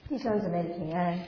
弟兄姊妹平安。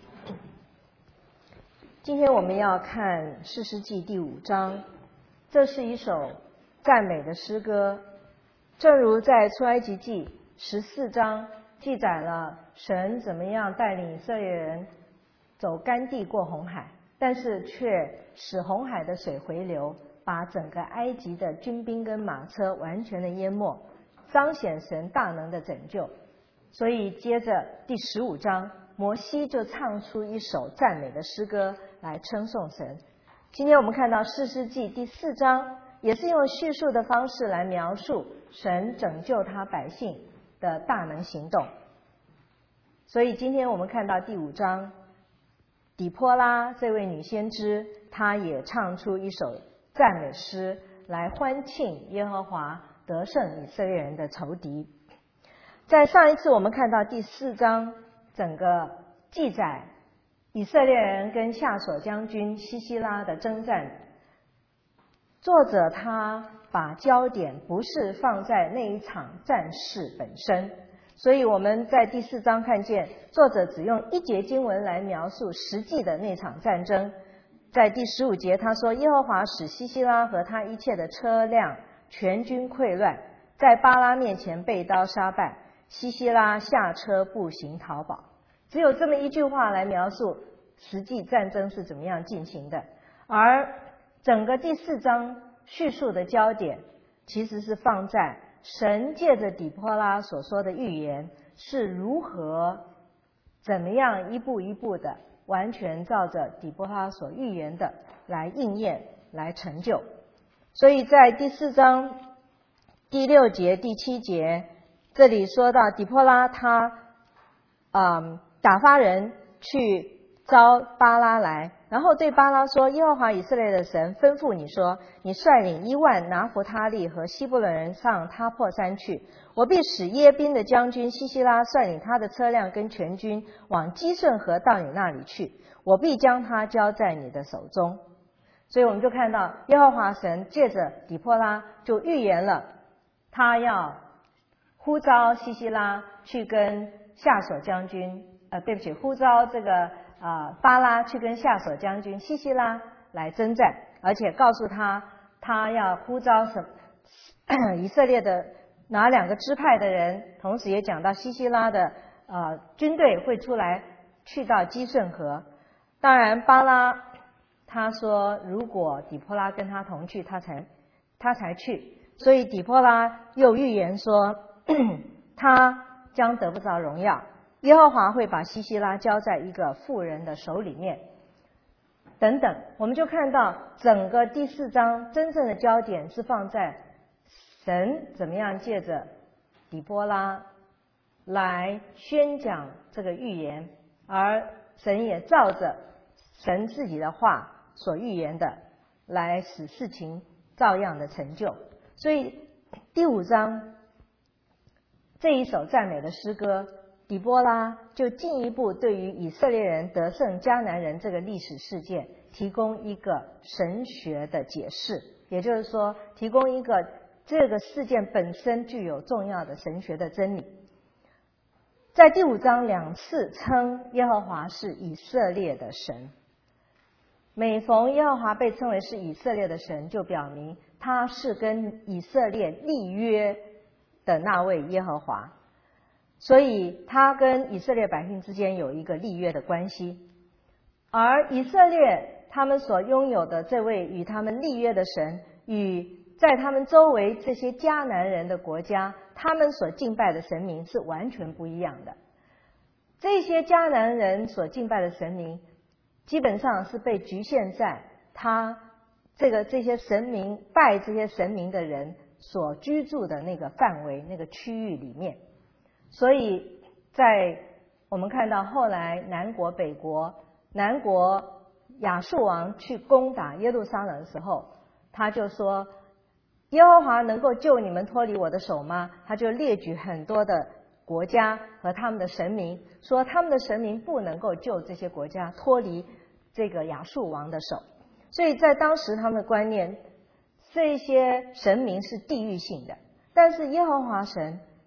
今天我们要看士师记第5章，这是一首赞美的诗歌。正如在出埃及记14章记载了神怎么样带领以色列人走干地过红海，但是却使红海的水回流，把整个埃及的军兵跟马车完全的淹没，彰显神大能的拯救。所以接着第15章，摩西就唱出一首赞美的诗歌来称颂神。今天我们看到士师记第4章，也是用叙述的方式来描述神拯救他百姓的大能行动。所以今天我们看到第5章，底波拉这位女先知，她也唱出一首赞美诗来欢庆耶和华得胜以色列人的仇敌。在上一次我们看到第4章整个记载以色列人跟夏所将军西西拉的征战，作者他把焦点不是放在那一场战事本身，所以我们在第4章看见作者只用1节经文来描述实际的那场战争。在第15节他说，耶和华使西西拉和他一切的车辆全军溃乱，在巴拉面前被刀杀败，西西拉下车步行逃跑。只有这么一句话来描述实际战争是怎么样进行的。而整个第4章叙述的焦点其实是放在神借着底波拉所说的预言是如何怎么样一步一步的完全照着底波拉所预言的来应验来成就。所以在第4章第6节第7节这里说到底波拉他打发人去招巴拉来，然后对巴拉说，耶和华以色列的神吩咐你说，你率领1万拿弗他利和西布伦人上他破山去，我必使耶宾的将军西西拉率领他的车辆跟全军往基顺河到你那里去，我必将他交在你的手中。所以我们就看到耶和华神借着底波拉就预言了他要呼召西西拉去跟夏所将军呼召这个巴拉去跟夏所将军西西拉来征战，而且告诉他要呼召以色列的哪2个支派的人，同时也讲到西西拉的军队会出来去到基顺河。当然巴拉他说如果底波拉跟他同去，他才去，所以底波拉又预言说他将得不着荣耀，耶和华会把西西拉交在一个妇人的手里面等等。我们就看到整个第4章真正的焦点是放在神怎么样借着底波拉来宣讲这个预言，而神也照着神自己的话所预言的来使事情照样的成就。所以第5章这一首赞美的诗歌，底波拉就进一步对于以色列人得胜迦南人这个历史事件提供一个神学的解释，也就是说提供一个这个事件本身具有重要的神学的真理。在第5章2次称耶和华是以色列的神，每逢耶和华被称为是以色列的神，就表明他是跟以色列立约的那位耶和华，所以他跟以色列百姓之间有一个立约的关系。而以色列他们所拥有的这位与他们立约的神，与在他们周围这些迦南人的国家他们所敬拜的神明是完全不一样的。这些迦南人所敬拜的神明基本上是被局限在这些神明拜这些神明的人所居住的那个范围那个区域里面。所以在我们看到后来南国北国，南国亚述王去攻打耶路撒冷的时候，他就说耶和华能够救你们脱离我的手吗？他就列举很多的国家和他们的神明，说他们的神明不能够救这些国家脱离这个亚述王的手。所以在当时他们的观念，这些神明是地域性的，但是耶和华神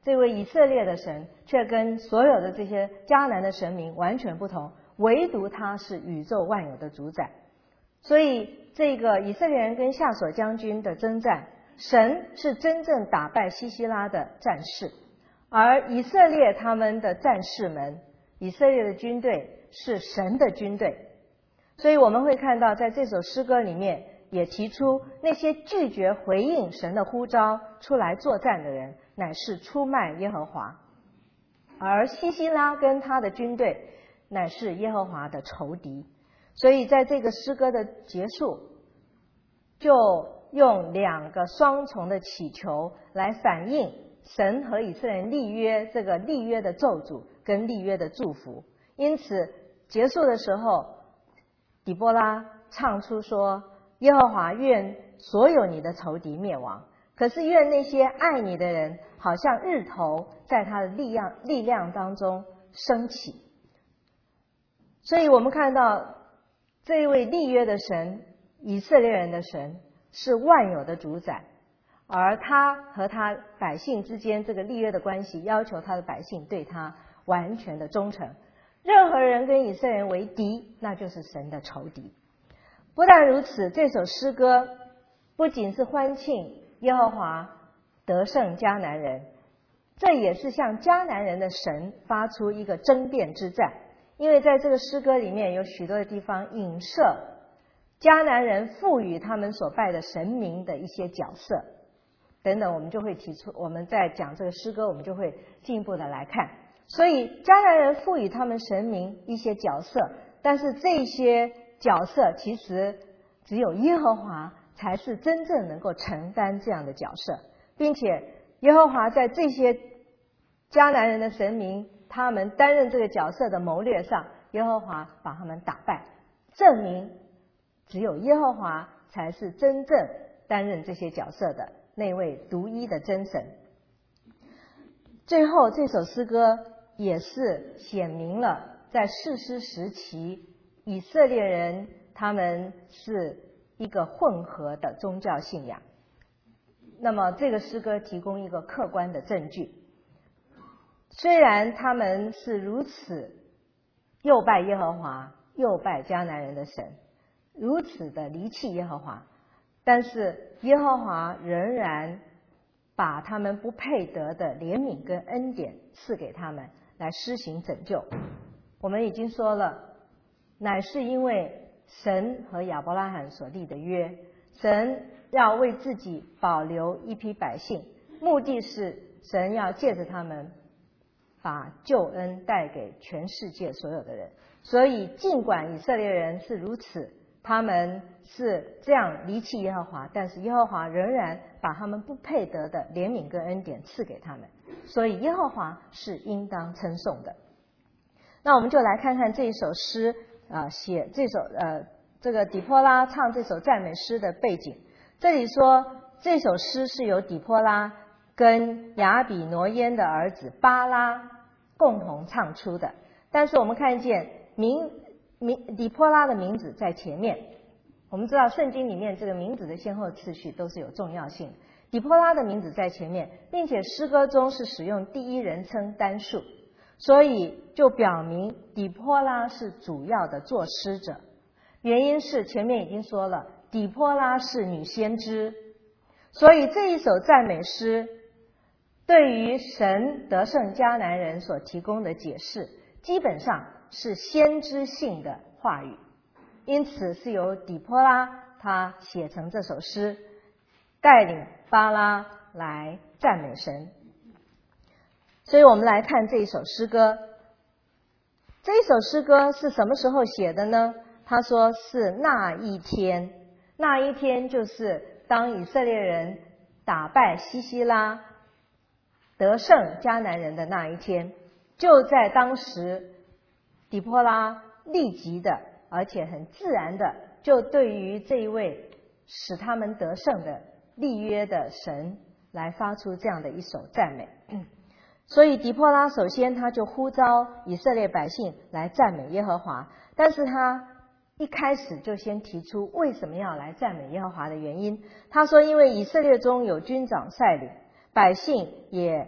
这位以色列的神却跟所有的这些迦南的神明完全不同，唯独他是宇宙万有的主宰。所以这个以色列人跟夏所将军的征战，神是真正打败西西拉的战士，而以色列他们的战士们，以色列的军队是神的军队。所以我们会看到在这首诗歌里面也提出，那些拒绝回应神的呼召出来作战的人，乃是出卖耶和华，而西西拉跟他的军队乃是耶和华的仇敌。所以在这个诗歌的结束，就用两个双重的祈求来反映神和以色列人立约，这个立约的咒诅跟立约的祝福。因此结束的时候，底波拉唱出说，耶和华愿所有你的仇敌灭亡，可是愿那些爱你的人好像日头在他的力量当中升起。所以我们看到这一位立约的神，以色列人的神是万有的主宰，而他和他百姓之间这个立约的关系，要求他的百姓对他完全的忠诚。任何人跟以色列人为敌，那就是神的仇敌。不但如此，这首诗歌不仅是欢庆耶和华得胜迦南人，这也是向迦南人的神发出一个争辩之战。因为在这个诗歌里面有许多的地方影射迦南人赋予他们所拜的神明的一些角色等等，我们就会提出，我们在讲这个诗歌，我们就会进一步的来看。所以迦南人赋予他们神明一些角色，但是这些角色其实只有耶和华才是真正能够承担这样的角色，并且耶和华在这些迦南人的神明他们担任这个角色的谋略上，耶和华把他们打败，证明只有耶和华才是真正担任这些角色的那位独一的真神。最后这首诗歌也是显明了在士师时期以色列人他们是一个混合的宗教信仰。那么这个诗歌提供一个客观的证据，虽然他们是如此又拜耶和华又拜迦南人的神，如此的离弃耶和华，但是耶和华仍然把他们不配得的怜悯跟恩典赐给他们，来施行拯救。我们已经说了，乃是因为神和亚伯拉罕所立的约，神要为自己保留一批百姓，目的是神要借着他们把救恩带给全世界所有的人。所以尽管以色列人是如此，他们是这样离弃耶和华，但是耶和华仍然把他们不配得的怜悯跟恩典赐给他们，所以耶和华是应当称颂的。那我们就来看看这一首诗写这首这个底波拉唱这首赞美诗的背景。这里说这首诗是由底波拉跟亚比挪烟的儿子巴拉共同唱出的，但是我们看见底波拉的名字在前面。我们知道圣经里面这个名字的先后次序都是有重要性的，底波拉的名字在前面，并且诗歌中是使用第一人称单数，所以就表明底波拉是主要的作诗者。原因是前面已经说了，底波拉是女先知，所以这一首赞美诗对于神得胜迦南人所提供的解释，基本上是先知性的话语，因此是由底波拉他写成这首诗，带领巴拉来赞美神。所以我们来看这一首诗歌。这一首诗歌是什么时候写的呢？他说是那一天，那一天就是当以色列人打败西西拉得胜迦南人的那一天，就在当时底波拉立即的而且很自然的就对于这一位使他们得胜的立约的神来发出这样的一首赞美。所以底波拉首先他就呼召以色列百姓来赞美耶和华，但是他一开始就先提出为什么要来赞美耶和华的原因。他说因为以色列中有军长率领，百姓也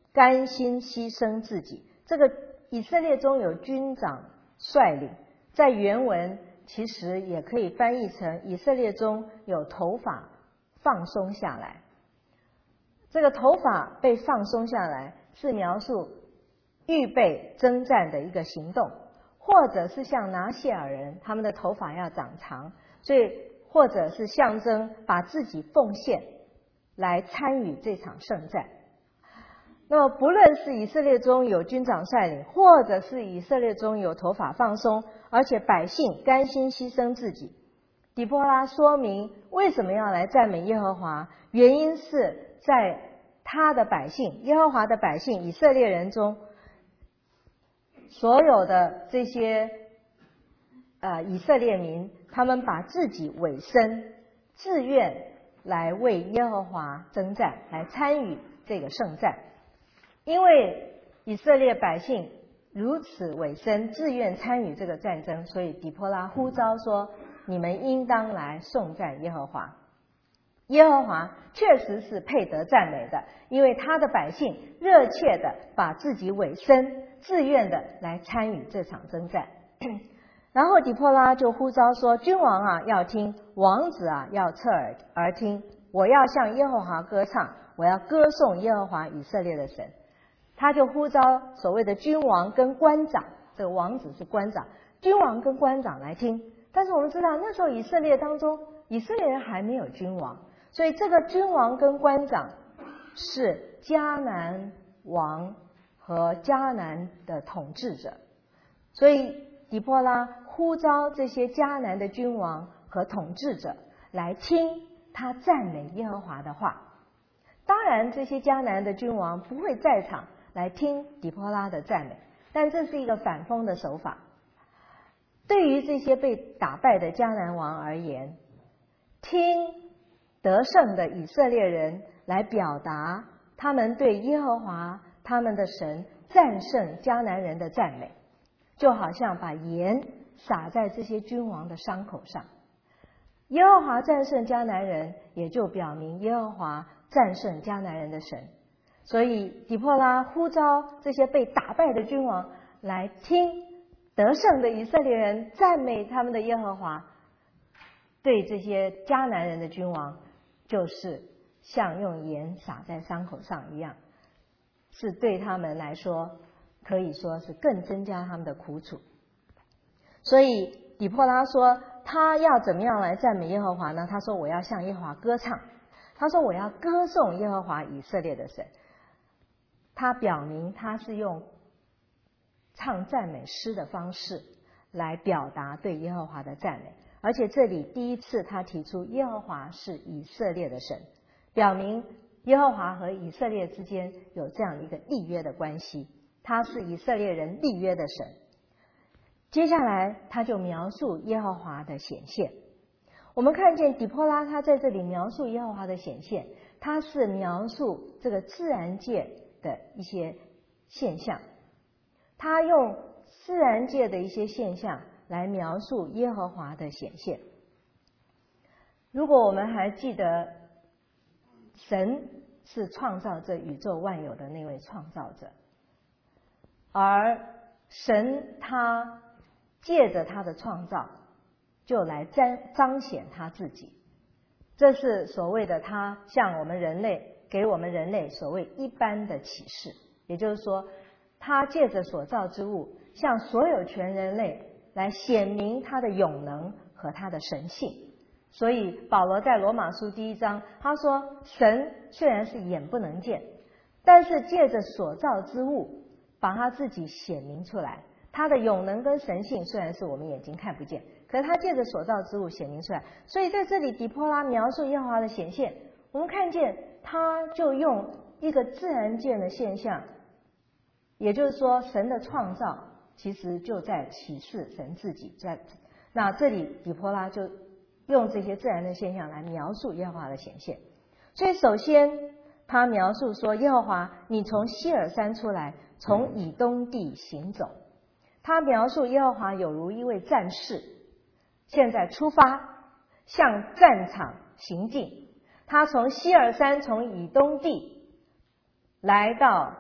甘心牺牲自己。这个以色列中有军长率领，在原文其实也可以翻译成以色列中有头发放松下来。这个头发被放松下来是描述预备征战的一个行动，或者是像拿细尔人他们的头发要长长，所以或者是象征把自己奉献来参与这场圣战。那么不论是以色列中有军长率领，或者是以色列中有头发放松，而且百姓甘心牺牲自己，底波拉说明为什么要来赞美耶和华，原因是在他的百姓，耶和华的百姓以色列人中，所有的这些以色列民，他们把自己委身自愿来为耶和华征战，来参与这个圣战。因为以色列百姓如此委身自愿参与这个战争，所以底波拉呼召说，你们应当来颂赞耶和华。耶和华确实是配得赞美的，因为他的百姓热切的把自己委身自愿的来参与这场征战。然后底波拉就呼召说，君王啊要听，王子啊要侧耳而听，我要向耶和华歌唱，我要歌颂耶和华以色列的神。他就呼召所谓的君王跟官长，这个王子是官长，君王跟官长来听。但是我们知道那时候以色列当中，以色列人还没有君王，所以这个君王跟官长是迦南王和迦南的统治者。所以底波拉呼召这些迦南的君王和统治者来听他赞美耶和华的话。当然这些迦南的君王不会在场来听底波拉的赞美，但这是一个反讽的手法。对于这些被打败的迦南王而言，听得胜的以色列人来表达他们对耶和华他们的神战胜迦南人的赞美，就好像把盐撒在这些君王的伤口上。耶和华战胜迦南人，也就表明耶和华战胜迦南人的神。所以底波拉呼召这些被打败的君王来听得胜的以色列人赞美他们的耶和华，对这些迦南人的君王就是像用盐撒在伤口上一样，是对他们来说可以说是更增加他们的苦楚。所以底波拉说他要怎么样来赞美耶和华呢？他说我要向耶和华歌唱，他说我要歌颂耶和华以色列的神。他表明他是用唱赞美诗的方式来表达对耶和华的赞美，而且这里第一次他提出耶和华是以色列的神，表明耶和华和以色列之间有这样的一个立约的关系，他是以色列人立约的神。接下来他就描述耶和华的显现。我们看见底波拉他在这里描述耶和华的显现，他是描述这个自然界的一些现象，他用自然界的一些现象来描述耶和华的显现。如果我们还记得神是创造这宇宙万有的那位创造者，而神他借着他的创造就来彰显他自己，这是所谓的他向我们人类给我们人类所谓一般的启示。也就是说他借着所造之物向所有全人类来显明他的永能和他的神性。所以保罗在罗马书1章他说，神虽然是眼不能见，但是借着所造之物把他自己显明出来，他的永能跟神性虽然是我们眼睛看不见，可是他借着所造之物显明出来。所以在这里底波拉描述耶和华的显现，我们看见他就用一个自然界的现象，也就是说神的创造其实就在启示神自己。那这里底波拉就用这些自然的现象来描述耶和华的显现。所以首先他描述说，耶和华你从西尔山出来，从以东地行走。他描述耶和华有如一位战士，现在出发向战场行进。他从西尔山从以东地来到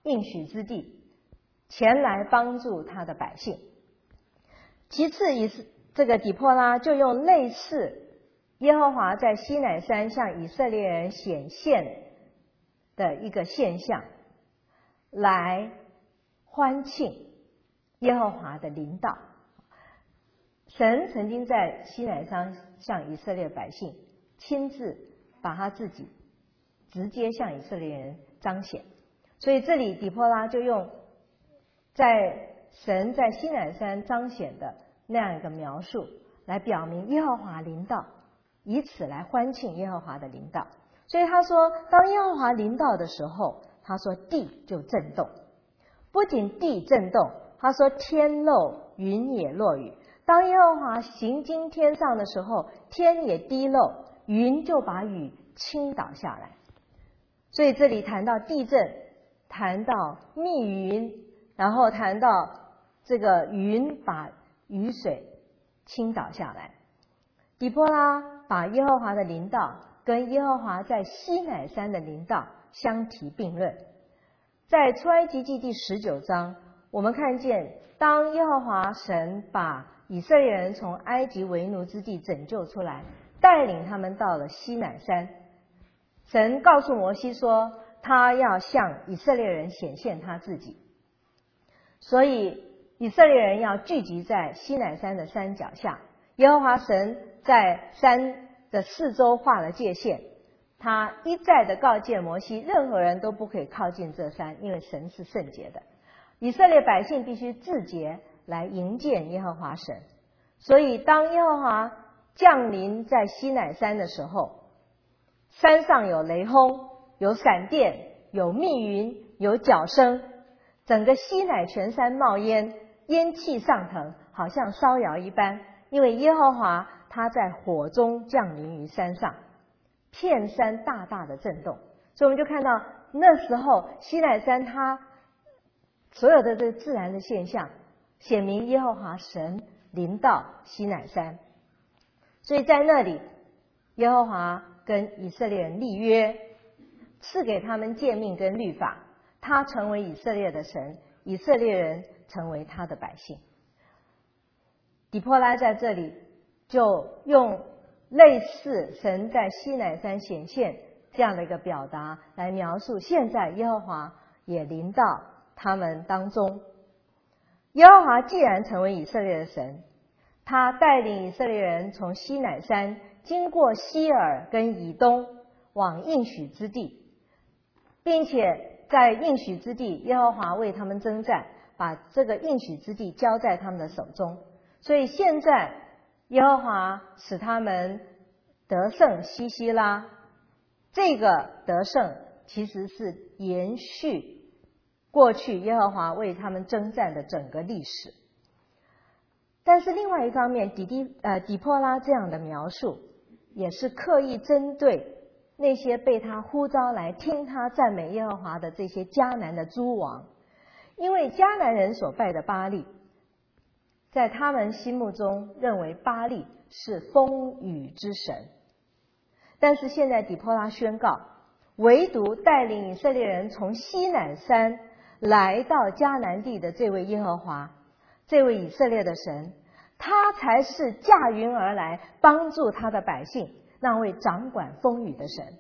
应许之地，前来帮助他的百姓。其次，这个底波拉就用类似耶和华在西乃山向以色列人显现的一个现象，来欢庆耶和华的临到。神曾经在西乃山向以色列百姓亲自把他自己直接向以色列人彰显，所以这里底波拉就用在神在西乃山彰显的那样一个描述，来表明耶和华临到，以此来欢庆耶和华的临到。所以他说，当耶和华临到的时候，他说地就震动，不仅地震动，他说天漏，云也落雨。当耶和华行经天上的时候，天也滴漏，云就把雨倾倒下来。所以这里谈到地震，谈到密云，然后谈到这个云把雨水倾倒下来。底波拉把耶和华的临到跟耶和华在西乃山的临到相提并论。在出埃及记第19章，我们看见当耶和华神把以色列人从埃及为奴之地拯救出来，带领他们到了西乃山，神告诉摩西说，他要向以色列人显现他自己，所以以色列人要聚集在西乃山的山脚下。耶和华神在山的四周画了界限，他一再的告诫摩西，任何人都不可以靠近这山，因为神是圣洁的，以色列百姓必须自洁来迎见耶和华神。所以当耶和华降临在西乃山的时候，山上有雷轰，有闪电，有密云，有角声，整个西乃全山冒烟，烟气上腾，好像烧窑一般，因为耶和华他在火中降临于山上，片山大大的震动。所以我们就看到那时候西乃山它所有的这自然的现象显明耶和华神临到西乃山。所以在那里耶和华跟以色列人立约，赐给他们诫命跟律法，他成为以色列的神，以色列人成为他的百姓。底波拉在这里就用类似神在西乃山显现这样的一个表达来描述，现在耶和华也临到他们当中。耶和华既然成为以色列的神，他带领以色列人从西乃山经过西珥跟以东往应许之地，并且在应许之地耶和华为他们征战，把这个应许之地交在他们的手中。所以现在耶和华使他们得胜西西拉，这个得胜其实是延续过去耶和华为他们征战的整个历史。但是另外一方面，底波拉这样的描述也是刻意针对那些被他呼召来听他赞美耶和华的这些迦南的诸王，因为迦南人所拜的巴力，在他们心目中认为巴力是风雨之神。但是现在底波拉宣告，唯独带领以色列人从西乃山来到迦南地的这位耶和华，这位以色列的神，他才是驾云而来帮助他的百姓，那位掌管风雨的神。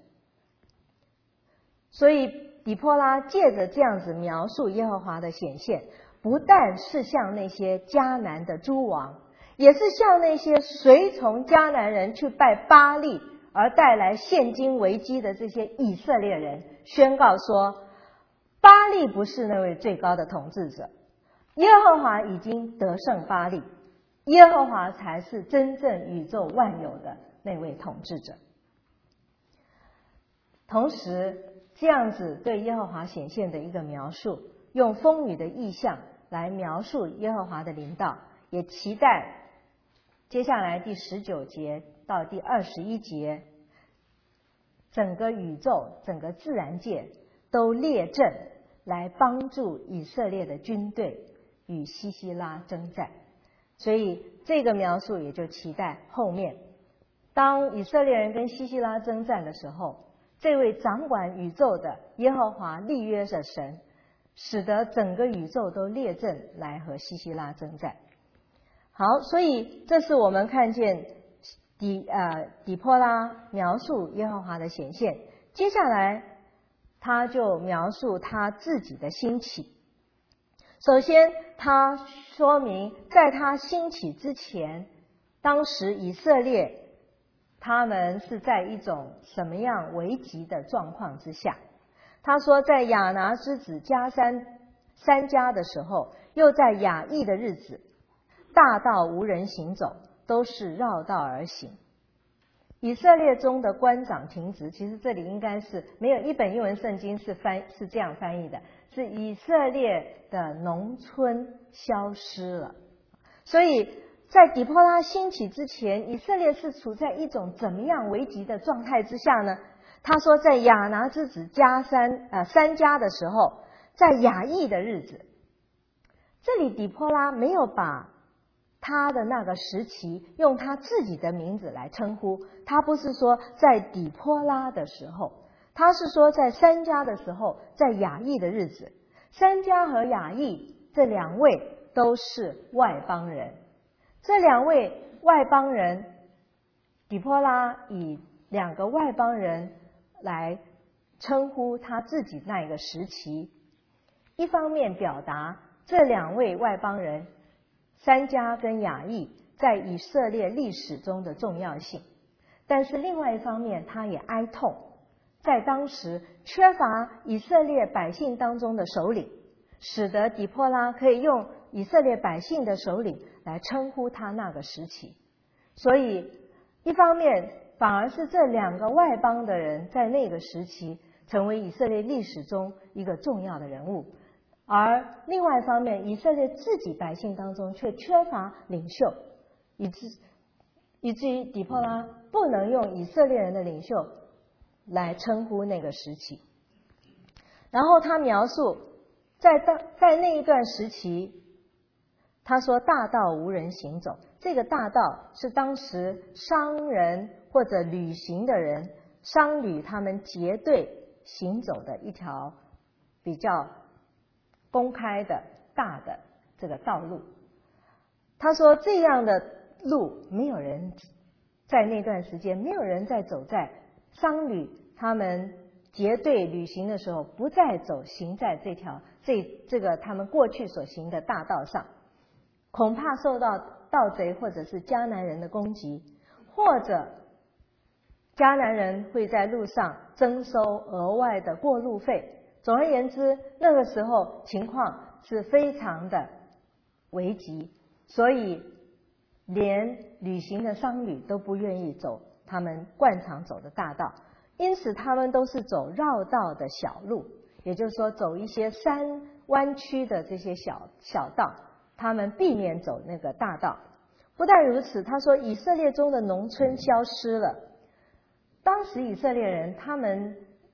所以底波拉借着这样子描述耶和华的显现，不但是向那些迦南的诸王，也是向那些随从迦南人去拜巴力而带来现今危机的这些以色列人宣告说，巴力不是那位最高的统治者，耶和华已经得胜巴力，耶和华才是真正宇宙万有的那位统治者。同时这样子对耶和华显现的一个描述，用风雨的意象来描述耶和华的临到，也期待接下来第19节到第21节，整个宇宙整个自然界都列阵来帮助以色列的军队与西西拉征战。所以这个描述也就期待后面当以色列人跟西西拉征战的时候，这位掌管宇宙的耶和华立约的神使得整个宇宙都列阵来和西西拉征战。好，所以这是我们看见底波拉描述耶和华的显现。接下来他就描述他自己的兴起。首先他说明在他兴起之前，当时以色列他们是在一种什么样危急的状况之下。他说在亚拿之子迦三家的时候，又在雅亿的日子，大道无人行走，都是绕道而行。以色列中的官长停职，其实这里应该是没有一本英文圣经是这样翻译的，是以色列的农村消失了。所以在底波拉兴起之前，以色列是处在一种怎么样危急的状态之下呢？他说在亚拿之子三家的时候，在雅亿的日子。这里底波拉没有把他的那个时期用他自己的名字来称呼，他不是说在底波拉的时候，他是说在三家的时候，在雅亿的日子。三家和雅亿这两位都是外邦人，这两位外邦人，底波拉以两个外邦人来称呼他自己那一个时期，一方面表达这两位外邦人三家跟雅亿在以色列历史中的重要性，但是另外一方面他也哀痛，在当时缺乏以色列百姓当中的首领，使得底波拉可以用以色列百姓的首领来称呼他那个时期。所以一方面反而是这两个外邦的人在那个时期成为以色列历史中一个重要的人物，而另外一方面以色列自己百姓当中却缺乏领袖，以至于底波拉不能用以色列人的领袖来称呼那个时期。然后他描述在那一段时期，他说大道无人行走，这个大道是当时商人或者旅行的人，商旅他们结队行走的一条比较公开的大的这个道路。他说这样的路没有人在那段时间，没有人在走在商旅他们结队旅行的时候，不再行在这个他们过去所行的大道上，恐怕受到盗贼或者是迦南人的攻击，或者迦南人会在路上征收额外的过路费。总而言之，那个时候情况是非常的危急，所以连旅行的商旅都不愿意走他们惯常走的大道，因此他们都是走绕道的小路，也就是说走一些山弯曲的这些小道，他们避免走那个大道。不但如此，他说以色列中的农村消失了。当时以色列人他们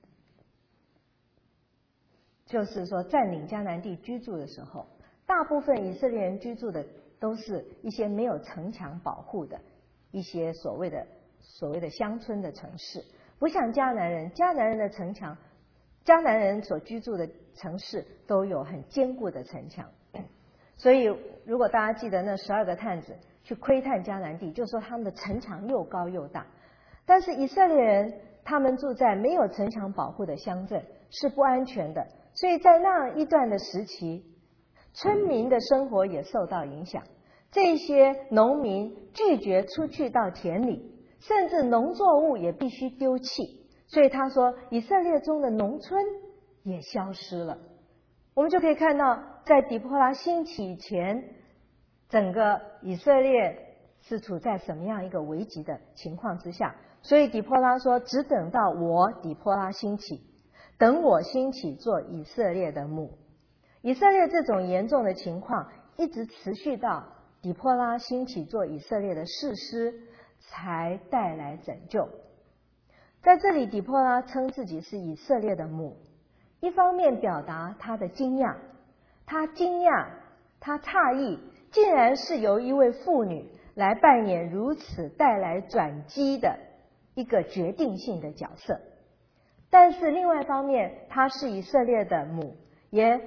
就是说占领迦南地居住的时候，大部分以色列人居住的都是一些没有城墙保护的一些所谓的乡村的城市，不像迦南人的城墙，迦南人所居住的城市都有很坚固的城墙。所以如果大家记得那12个探子去窥探迦南地，就说他们的城墙又高又大。但是以色列人他们住在没有城墙保护的乡镇，是不安全的，所以在那一段的时期，村民的生活也受到影响。这些农民拒绝出去到田里，甚至农作物也必须丢弃。所以他说以色列中的农村也消失了。我们就可以看到在底波拉兴起以前，整个以色列是处在什么样一个危急的情况之下。所以底波拉说只等到我底波拉兴起，等我兴起做以色列的母。以色列这种严重的情况一直持续到底波拉兴起做以色列的士师，才带来拯救。在这里底波拉称自己是以色列的母，一方面表达他的惊讶，他诧异，竟然是由一位妇女来扮演如此带来转机的一个决定性的角色。但是另外一方面，她是以色列的母，也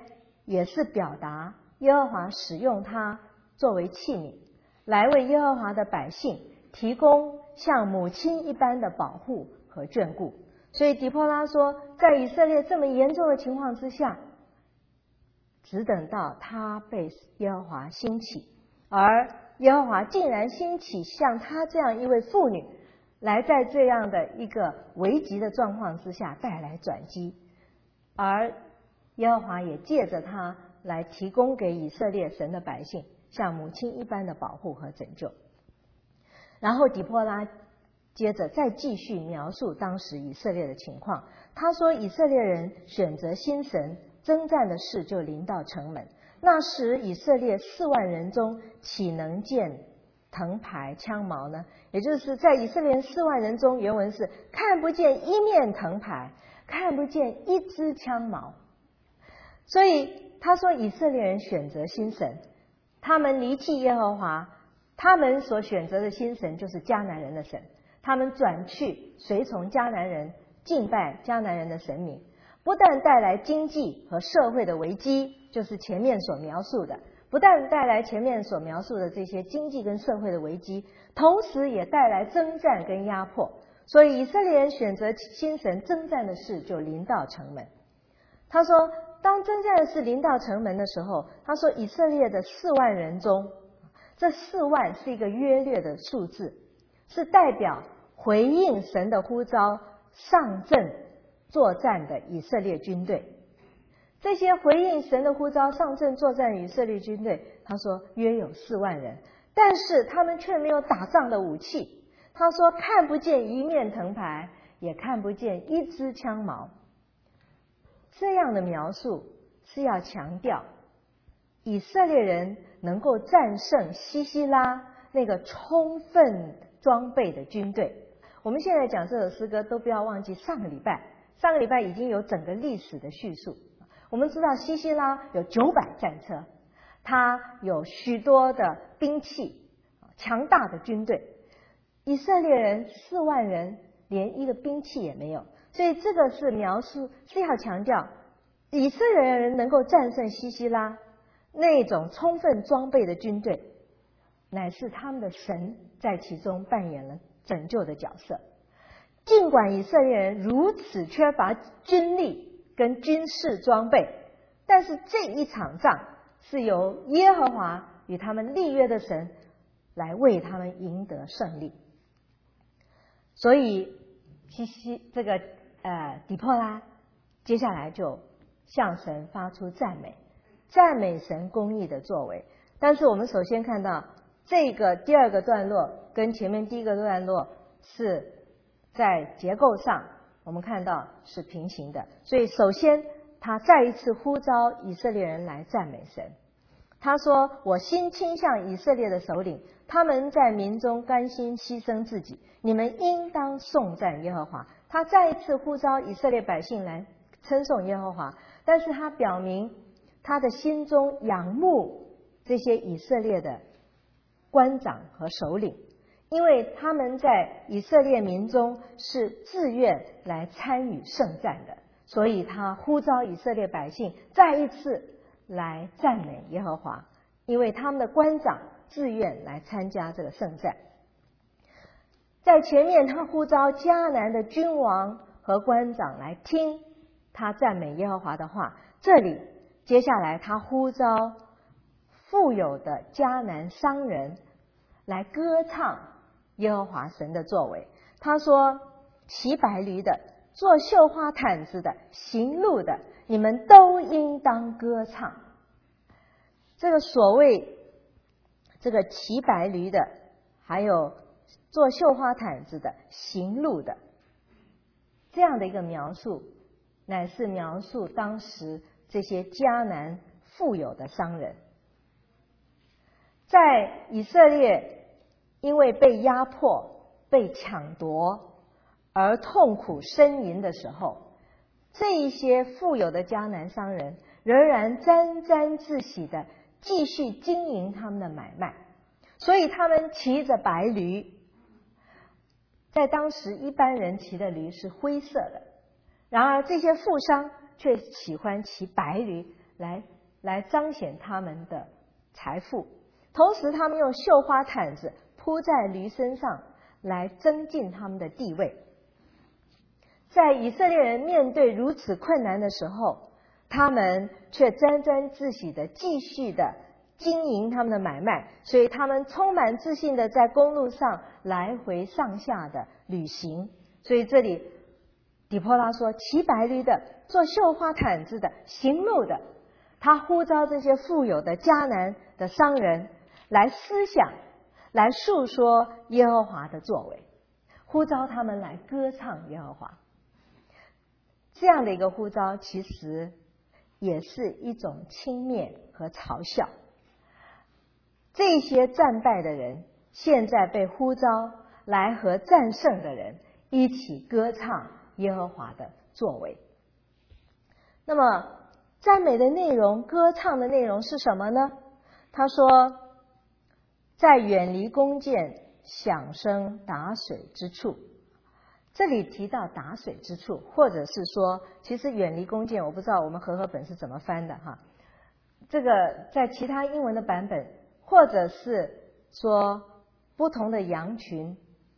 也是表达耶和华使用他作为器皿，来为耶和华的百姓提供像母亲一般的保护和眷顾。所以底波拉说，在以色列这么严重的情况之下，只等到他被耶和华兴起，而耶和华竟然兴起像他这样一位妇女，来在这样的一个危急的状况之下带来转机，而耶和华也借着他来提供给以色列神的百姓像母亲一般的保护和拯救。然后底波拉接着再继续描述当时以色列的情况。他说，以色列人选择新神，征战的事就临到城门。那时以色列4万人中，岂能见藤牌枪矛呢？也就是在以色列人4万人中，原文是看不见一面藤牌，看不见一支枪矛。所以他说，以色列人选择新神，他们离弃耶和华，他们所选择的新神就是迦南人的神，他们转去随从迦南人，敬拜迦南人的神明，不但带来经济和社会的危机，就是前面所描述的，不但带来前面所描述的这些经济跟社会的危机，同时也带来征战跟压迫。所以以色列人选择新神，征战的事就临到城门。他说，当征战的事临到城门的时候，他说以色列的4万人中，这4万是一个约略的数字，是代表回应神的呼召上阵作战的以色列军队。这些回应神的呼召上阵作战的以色列军队，他说约有4万人，但是他们却没有打仗的武器。他说看不见一面藤牌，也看不见一支枪矛。这样的描述是要强调以色列人能够战胜西西拉那个充分装备的军队。我们现在讲这首诗歌都不要忘记上个礼拜已经有整个历史的叙述。我们知道西西拉有900战车，他有许多的兵器，强大的军队。以色列人4万人连一个兵器也没有，所以这个是描述，是要强调以色列人能够战胜西西拉那种充分装备的军队，乃是他们的神在其中扮演了拯救的角色。尽管以色列人如此缺乏军力跟军事装备，但是这一场仗是由耶和华与他们立约的神来为他们赢得胜利。所以底波拉接下来就向神发出赞美神公义的作为。但是我们首先看到这个第2个段落跟前面第1个段落是在结构上我们看到是平行的。所以首先他再一次呼召以色列人来赞美神。他说，我心倾向以色列的首领，他们在民中甘心牺牲自己，你们应当颂赞耶和华。他再一次呼召以色列百姓来称颂耶和华，但是他表明他的心中仰慕这些以色列的官长和首领，因为他们在以色列民中是自愿来参与圣战的，所以他呼召以色列百姓再一次来赞美耶和华，因为他们的官长自愿来参加这个圣战。在前面他呼召迦南的君王和官长来听他赞美耶和华的话，这里接下来他呼召富有的迦南商人来歌唱耶和华神的作为。他说，骑白驴的，做绣花毯子的，行路的，你们都应当歌唱。这个所谓这个骑白驴的，还有做绣花毯子的，行路的，这样的一个描述，乃是描述当时这些迦南富有的商人。在以色列因为被压迫、被抢夺而痛苦呻吟的时候，这一些富有的迦南商人仍然沾沾自喜的继续经营他们的买卖，所以他们骑着白驴。在当时一般人骑的驴是灰色的，然而这些富商却喜欢骑白驴来来彰显他们的财富，同时他们用绣花毯子铺在驴身上来增进他们的地位。在以色列人面对如此困难的时候，他们却沾沾自喜的继续的经营他们的买卖，所以他们充满自信的在公路上来回上下的旅行。所以这里底波拉说，骑白驴的，做绣花毯子的，行路的，他呼召这些富有的迦南的商人来思想，来述说耶和华的作为，呼召他们来歌唱耶和华。这样的一个呼召其实也是一种轻蔑和嘲笑。这些战败的人现在被呼召来和战胜的人一起歌唱耶和华的作为。那么赞美的内容，歌唱的内容是什么呢？他说，在远离弓箭响声打水之处。这里提到打水之处，或者是说其实远离弓箭，我不知道我们和合本是怎么翻的哈。这个在其他英文的版本，或者是说不同的羊群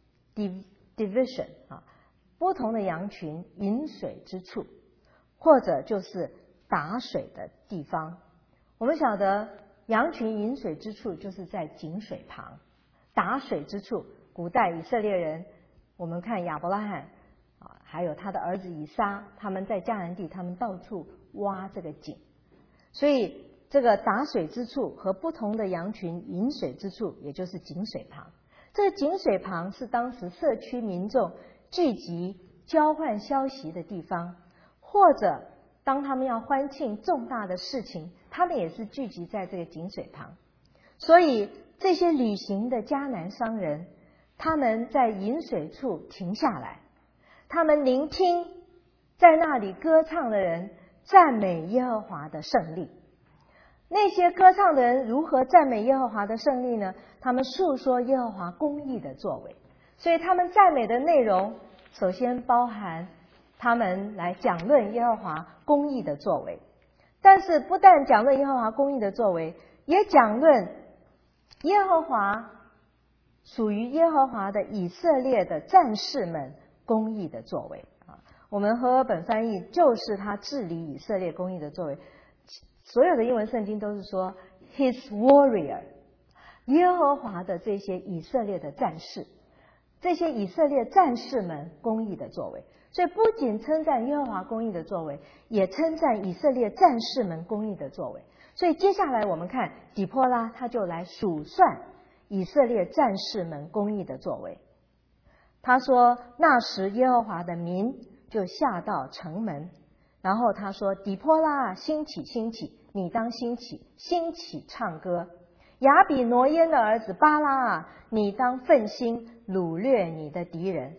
division 啊，不同的羊群饮水之处，或者就是打水的地方。我们晓得羊群饮水之处就是在井水旁，打水之处，古代以色列人，我们看亚伯拉罕还有他的儿子以撒，他们在迦南地，他们到处挖这个井，所以这个打水之处和不同的羊群饮水之处，也就是井水旁。这个井水旁是当时社区民众聚集交换消息的地方，或者当他们要欢庆重大的事情，他们也是聚集在这个井水旁。所以这些旅行的迦南商人，他们在饮水处停下来，他们聆听在那里歌唱的人赞美耶和华的胜利。那些歌唱的人如何赞美耶和华的胜利呢？他们述说耶和华公义的作为。所以他们赞美的内容首先包含他们来讲论耶和华公义的作为，但是不但讲论耶和华公义的作为，也讲论耶和华属于耶和华的以色列的战士们公义的作为啊。我们和合本翻译就是他治理以色列公义的作为，所有的英文圣经都是说 His warrior， 耶和华的这些以色列的战士，这些以色列战士们公义的作为。所以不仅称赞耶和华公义的作为，也称赞以色列战士们公义的作为。所以接下来我们看底波拉，他就来数算以色列战士们公义的作为。他说，那时耶和华的民就下到城门，然后他说，底波拉兴起兴起，你当兴起兴起唱歌。亚比挪耶的儿子巴拉啊，你当奋心掳掠你的敌人。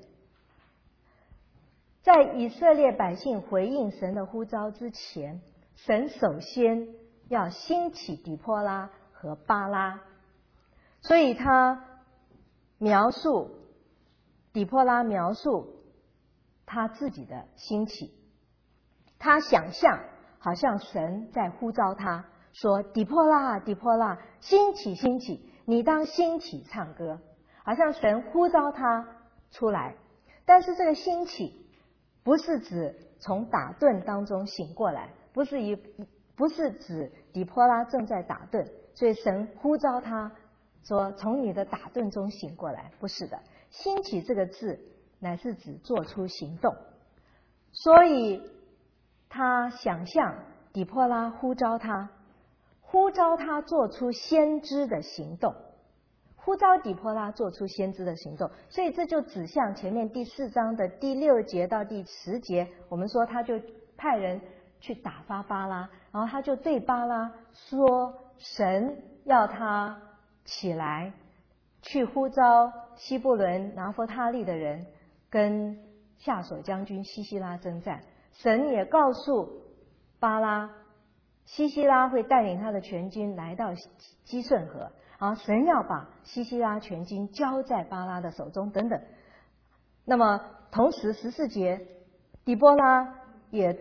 在以色列百姓回应神的呼召之前，神首先要兴起底波拉和巴拉。所以他描述底波拉，描述他自己的兴起。他想象好像神在呼召他说，底波拉啊，底波拉，兴起兴起，你当兴起唱歌，好像神呼召他出来。但是这个兴起不是指从打盹当中醒过来，不是指底波拉正在打盹，所以神呼召他说从你的打盹中醒过来，不是的。兴起这个字乃是指做出行动，所以他想象底波拉呼召他做出先知的行动，呼召底波拉做出先知的行动。所以这就指向前面第4章的第6节到第10节，我们说他就派人去打发巴拉，然后他就对巴拉说，神要他起来去呼召西布伦拿弗他利的人跟夏所将军西西拉征战。神也告诉巴拉，西西拉会带领他的全军来到基顺河，然后神要把西西拉全军交在巴拉的手中等等。那么同时14节，底波拉也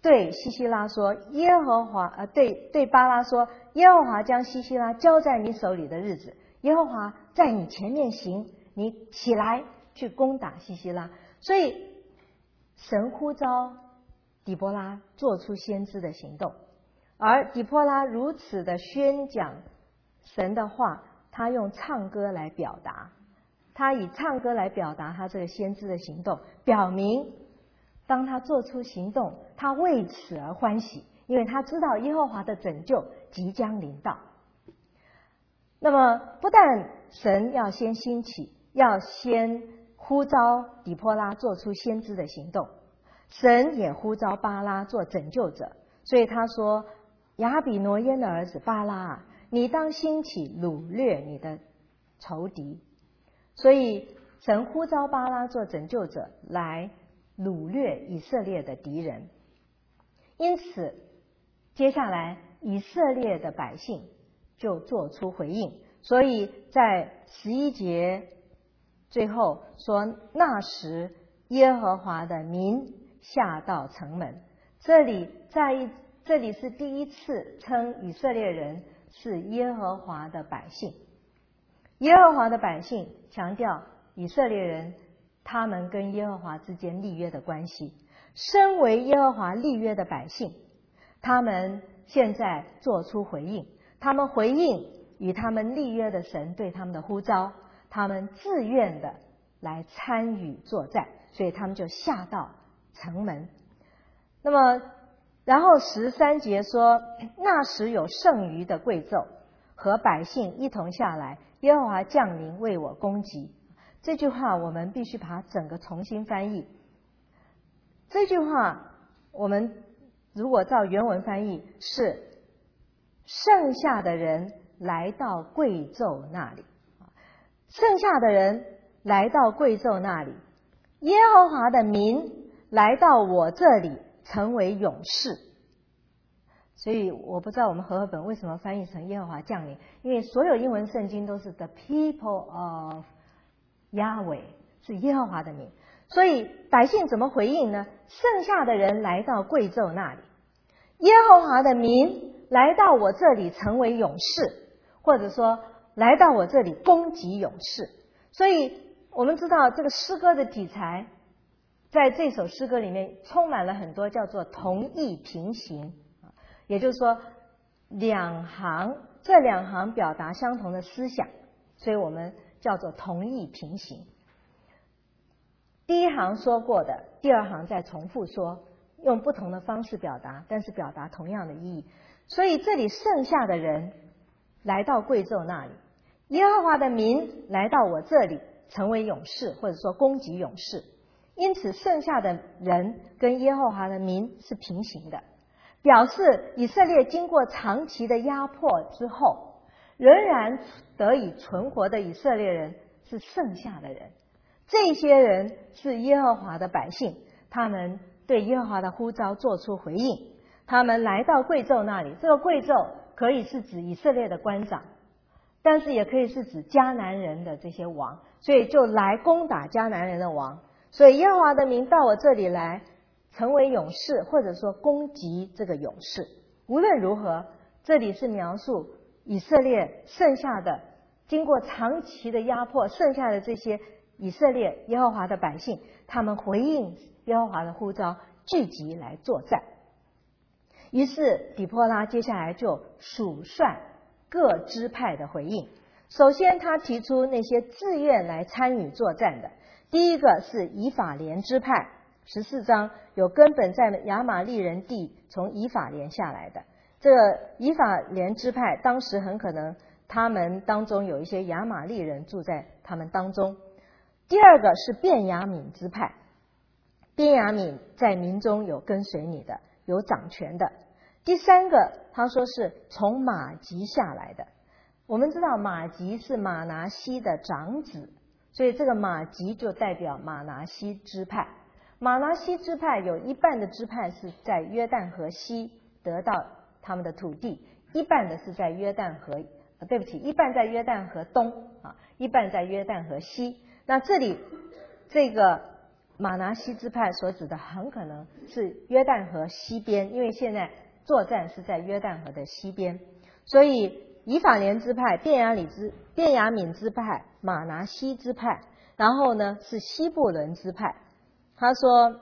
对西西拉说，对巴拉说，耶和华将西西拉交在你手里的日子，耶和华在你前面行，你起来去攻打西西拉。所以神呼召底波拉做出先知的行动，而底波拉如此的宣讲神的话，他用唱歌来表达，他以唱歌来表达他这个先知的行动，表明当他做出行动，他为此而欢喜，因为他知道耶和华的拯救即将临到。那么不但神要先兴起，要先呼召底波拉做出先知的行动，神也呼召巴拉做拯救者。所以他说，亚比挪烟的儿子巴拉啊，你当兴起掳掠你的仇敌。所以神呼召巴拉做拯救者，来掳掠以色列的敌人。因此接下来以色列的百姓就做出回应。所以在11节最后说，那时耶和华的民下到城门。这里是第一次称以色列人是耶和华的百姓。耶和华的百姓强调以色列人他们跟耶和华之间立约的关系。身为耶和华立约的百姓，他们现在做出回应，他们回应与他们立约的神对他们的呼召，他们自愿的来参与作战，所以他们就下到城门。那么然后13节说，那时有剩余的贵胄和百姓一同下来，耶和华降临为我攻击。这句话我们必须把它整个重新翻译。这句话我们如果照原文翻译是，剩下的人来到贵胄那里，剩下的人来到贵胄那里，耶和华的民来到我这里成为勇士。所以我不知道我们和合本为什么翻译成耶和华降临，因为所有英文圣经都是 The people of Yahweh， 是耶和华的民。所以百姓怎么回应呢？剩下的人来到贵胄那里，耶和华的民来到我这里成为勇士，或者说来到我这里攻击勇士。所以我们知道这个诗歌的题材在这首诗歌里面充满了很多叫做同义平行，也就是说这两行表达相同的思想，所以我们叫做同义平行。第一行说过的，第二行再重复说，用不同的方式表达，但是表达同样的意义。所以这里剩下的人来到贵胄那里，耶和华的民来到我这里成为勇士，或者说攻击勇士。因此剩下的人跟耶和华的民是平行的，表示以色列经过长期的压迫之后，仍然得以存活的以色列人是剩下的人。这些人是耶和华的百姓，他们对耶和华的呼召做出回应，他们来到贵胄那里。这个贵胄可以是指以色列的官长，但是也可以是指迦南人的这些王，所以就来攻打迦南人的王。所以耶和华的民到我这里来成为勇士，或者说攻击这个勇士。无论如何，这里是描述以色列剩下的经过长期的压迫剩下的这些以色列耶和华的百姓，他们回应耶和华的呼召，聚集来作战。于是底波拉接下来就数算各支派的回应。首先他提出那些自愿来参与作战的，第一个是以法莲支派，14章有根本在亚玛利人地从以法莲下来的。这个以法莲支派当时很可能他们当中有一些亚玛利人住在他们当中。第二个是便雅悯支派，便雅悯在民中有跟随你的，有掌权的。第三个他说是从马吉下来的。我们知道马吉是马拿西的长子，所以这个马吉就代表马拿西支派。马拿西支派有一半的支派是在约旦河西得到他们的土地，一半的是在约旦河一半在约旦河东一半在约旦河西。那这里这个马拿西支派所指的很可能是约旦河西边，因为现在作战是在约旦河的西边，所以以法莲支派、便雅悯支派、马拿西支派，然后呢是西布伦支派。他说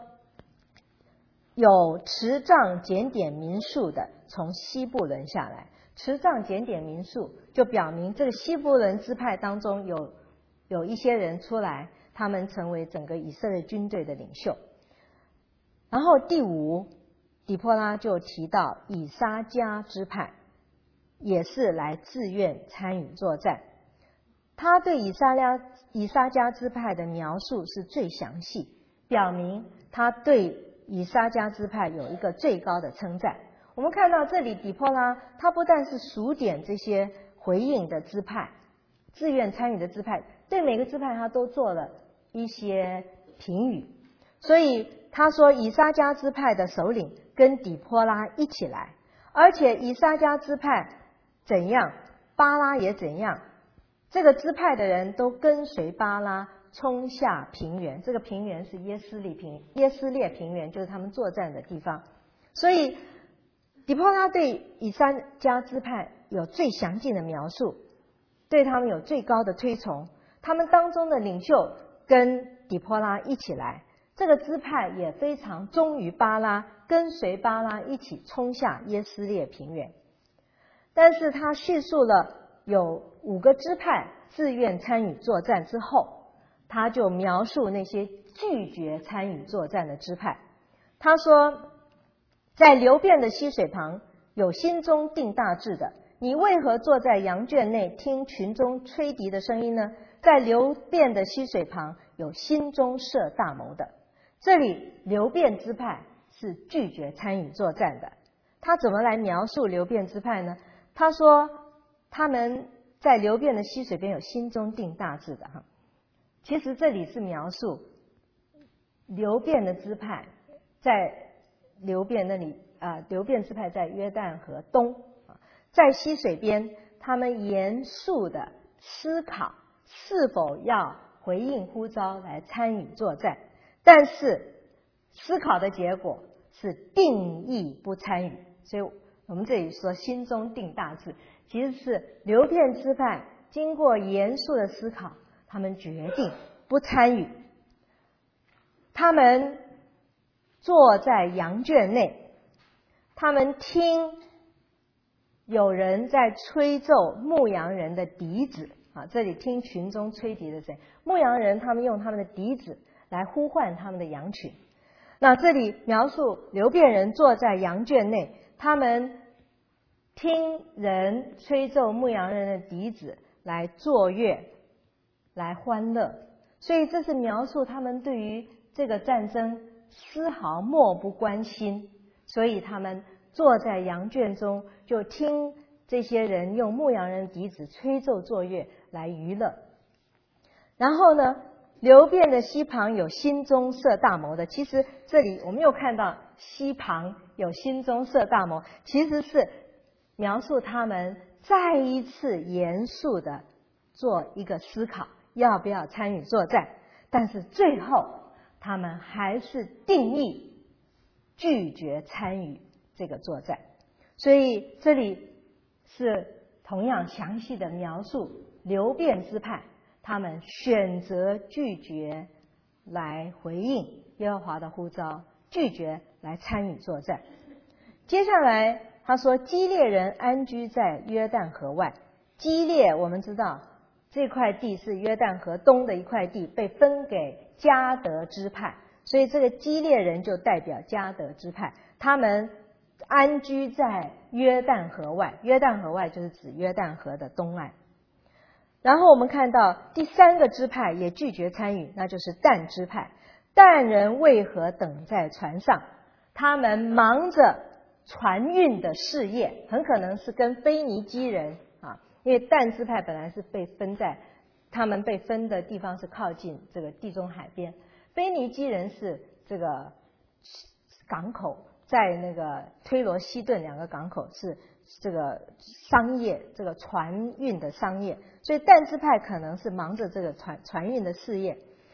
有持杖检点民数的从西布伦下来，持杖检点民数就表明这个西布伦支派当中有一些人出来，他们成为整个以色列军队的领袖。然后第五，底波拉就提到以撒迦支派也是来自愿参与作战。他对以撒迦支派的描述是最详细，表明他对以撒迦支派有一个最高的称赞。我们看到这里底波拉他不但是数点这些回应的支派，自愿参与的支派，对每个支派他都做了一些评语。所以他说以撒迦支派的首领跟底波拉一起来，而且以撒迦支派怎样，巴拉也怎样，这个支派的人都跟随巴拉冲下平原，这个平原是耶斯列平原，就是他们作战的地方。所以底波拉对以撒迦支派有最详尽的描述，对他们有最高的推崇。他们当中的领袖跟底波拉一起来，这个支派也非常忠于巴拉，跟随巴拉一起冲下耶斯列平原。但是他叙述了有5个支派自愿参与作战之后，他就描述那些拒绝参与作战的支派。他说，在流便的溪水旁有心中定大志的，你为何坐在羊圈内听群中吹笛的声音呢？在流便的溪水旁有心中设大谋的。这里流便支派是拒绝参与作战的。他怎么来描述流便支派呢？他说他们在流便的溪水边有心中定大志的哈。其实这里是描述流便的支派在流便那里流便支派在约旦河东，在溪水边，他们严肃的思考是否要回应呼召来参与作战，但是思考的结果是定义不参与。所以我们这里说心中定大志，其实是流便支派经过严肃的思考，他们决定不参与。他们坐在羊圈内，他们听有人在吹奏牧羊人的笛子这里听群中吹笛的声音，牧羊人他们用他们的笛子来呼唤他们的羊群。那这里描述流便人坐在羊圈内，他们听人吹奏牧羊人的笛子来作乐，来欢乐。所以这是描述他们对于这个战争丝毫漠不关心，所以他们坐在羊圈中，就听这些人用牧羊人的笛子吹奏作乐来娱乐。然后呢，流便的溪旁有心中设大谋的。其实这里我们又看到溪旁有心中设大谋，其实是描述他们再一次严肃的做一个思考，要不要参与作战。但是最后他们还是定义拒绝参与这个作战。所以这里是同样详细的描述流便支派他们选择拒绝来回应耶和华的呼召，拒绝来参与作战。接下来他说基列人安居在约旦河外。基列我们知道这块地是约旦河东的一块地，被分给迦得支派，所以这个基列人就代表迦得支派，他们安居在约旦河外。约旦河外就是指约旦河的东岸。然后我们看到第3个支派也拒绝参与，那就是但支派。但人为何等在船上？他们忙着船运的事业，很可能是跟腓尼基人因为但支派本来是被分在，他们被分的地方是靠近这个地中海边，腓尼基人是这个港口，在那个推罗西顿2个港口是这个商业，这个船运的商业，所以但支派可能是忙着这个船运的事业。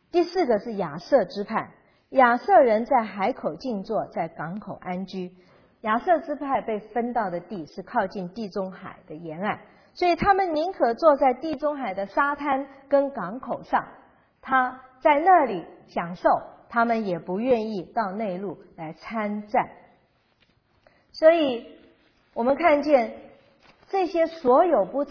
第4个是亚瑟支派，亚瑟人在海口静坐，在港口安居。亚瑟支派被分到的地是靠近地中海的沿岸，所以他们宁可坐在地中海的沙滩跟港口上，他在那里享受，他们也不愿意到内陆来参战。所以我们看见这些所有不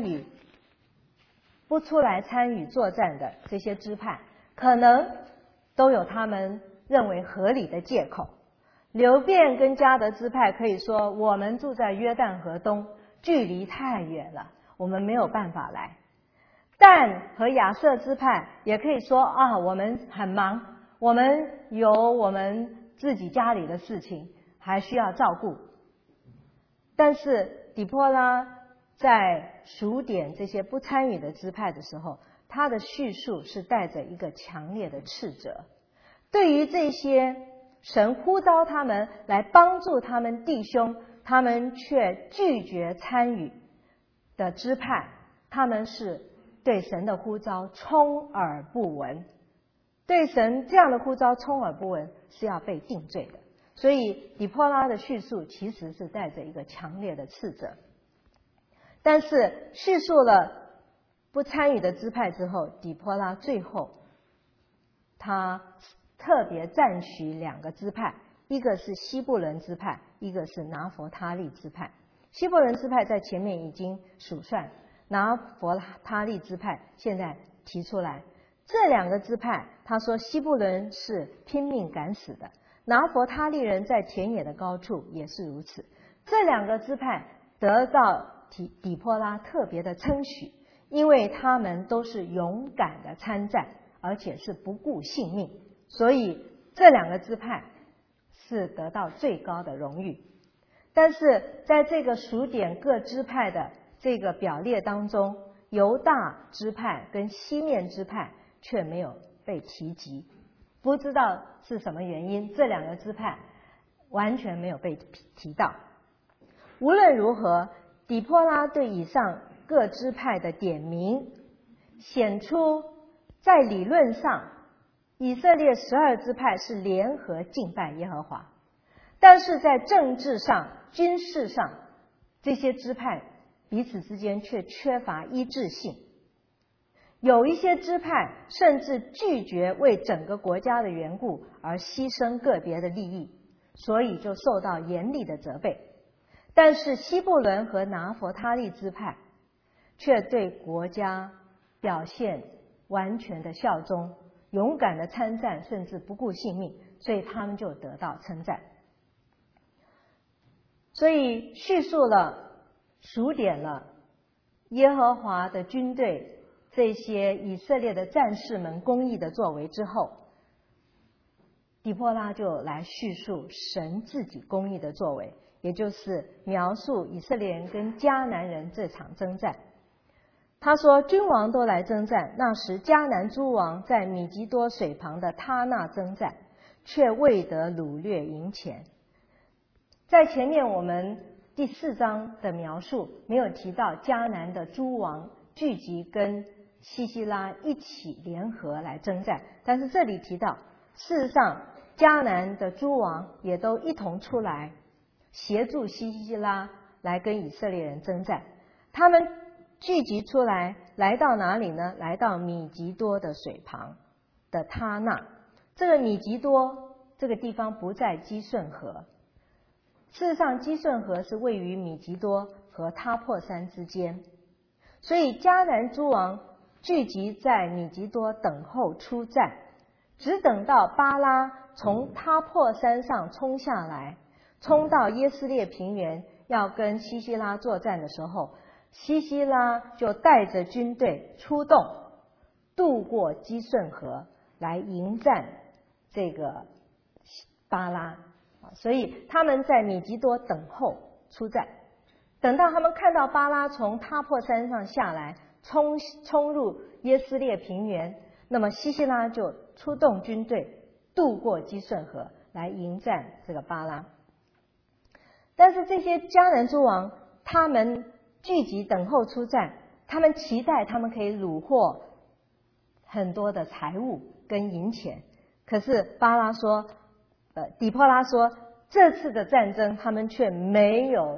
出来参与作战的这些支派，可能都有他们认为合理的借口。流便跟迦得支派可以说，我们住在约旦河东，距离太远了，我们没有办法来。但和亚瑟支派也可以说啊，我们很忙，我们有我们自己家里的事情还需要照顾。但是底波拉在数点这些不参与的支派的时候，他的叙述是带着一个强烈的斥责。对于这些神呼召他们来帮助他们弟兄，他们却拒绝参与的支派，他们是对神的呼召充耳不闻，对神这样的呼召充耳不闻是要被定罪的。所以底波拉的叙述其实是带着一个强烈的斥责。但是叙述了不参与的支派之后，底波拉最后他特别赞许2个支派，一个是西布伦支派，一个是拿弗他利支派。西布伦支派在前面已经数算，拿弗他利支派现在提出来，这2个支派，他说西布伦是拼命赶死的，拿弗他利人在田野的高处也是如此。这2个支派得到底波拉特别的称许，因为他们都是勇敢的参战，而且是不顾性命，所以这2个支派是得到最高的荣誉。但是在这个数点各支派的这个表列当中，犹大支派跟西面支派却没有被提及，不知道是什么原因，这2个支派完全没有被提到。无论如何，底波拉对以上各支派的点名，显出在理论上以色列12支派是联合敬拜耶和华，但是在政治上、军事上，这些支派彼此之间却缺乏一致性。有一些支派甚至拒绝为整个国家的缘故而牺牲个别的利益，所以就受到严厉的责备。但是西布伦和拿弗他利支派却对国家表现完全的效忠，勇敢的参战，甚至不顾性命，所以他们就得到称赞。所以叙述了、数点了耶和华的军队这些以色列的战士们公义的作为之后，底波拉就来叙述神自己公义的作为，也就是描述以色列人跟迦南人这场征战。他说，君王都来征战，那时迦南诸王在米吉多水旁的他那征战，却未得掳掠营钱。在前面我们第4章的描述没有提到迦南的诸王聚集跟西西拉一起联合来征战，但是这里提到，事实上迦南的诸王也都一同出来协助西西拉来跟以色列人征战。他们聚集出来，来到哪里呢？来到米吉多的水旁的他那。这个米吉多这个地方不在基顺河，事实上基顺河是位于米吉多和他破山之间，所以迦南诸王聚集在米吉多等候出战，只等到巴拉从他破山上冲下来，冲到耶斯列平原要跟西西拉作战的时候，西西拉就带着军队出动，渡过基顺河来迎战这个巴拉。所以他们在米吉多等候出战，等到他们看到巴拉从他破山上下来，冲入耶斯列平原，那么西西拉就出动军队渡过基顺河来迎战这个巴拉。但是这些迦南诸王他们聚集等候出战，他们期待他们可以虏获很多的财物跟银钱。可是底波拉说，这次的战争他们却没有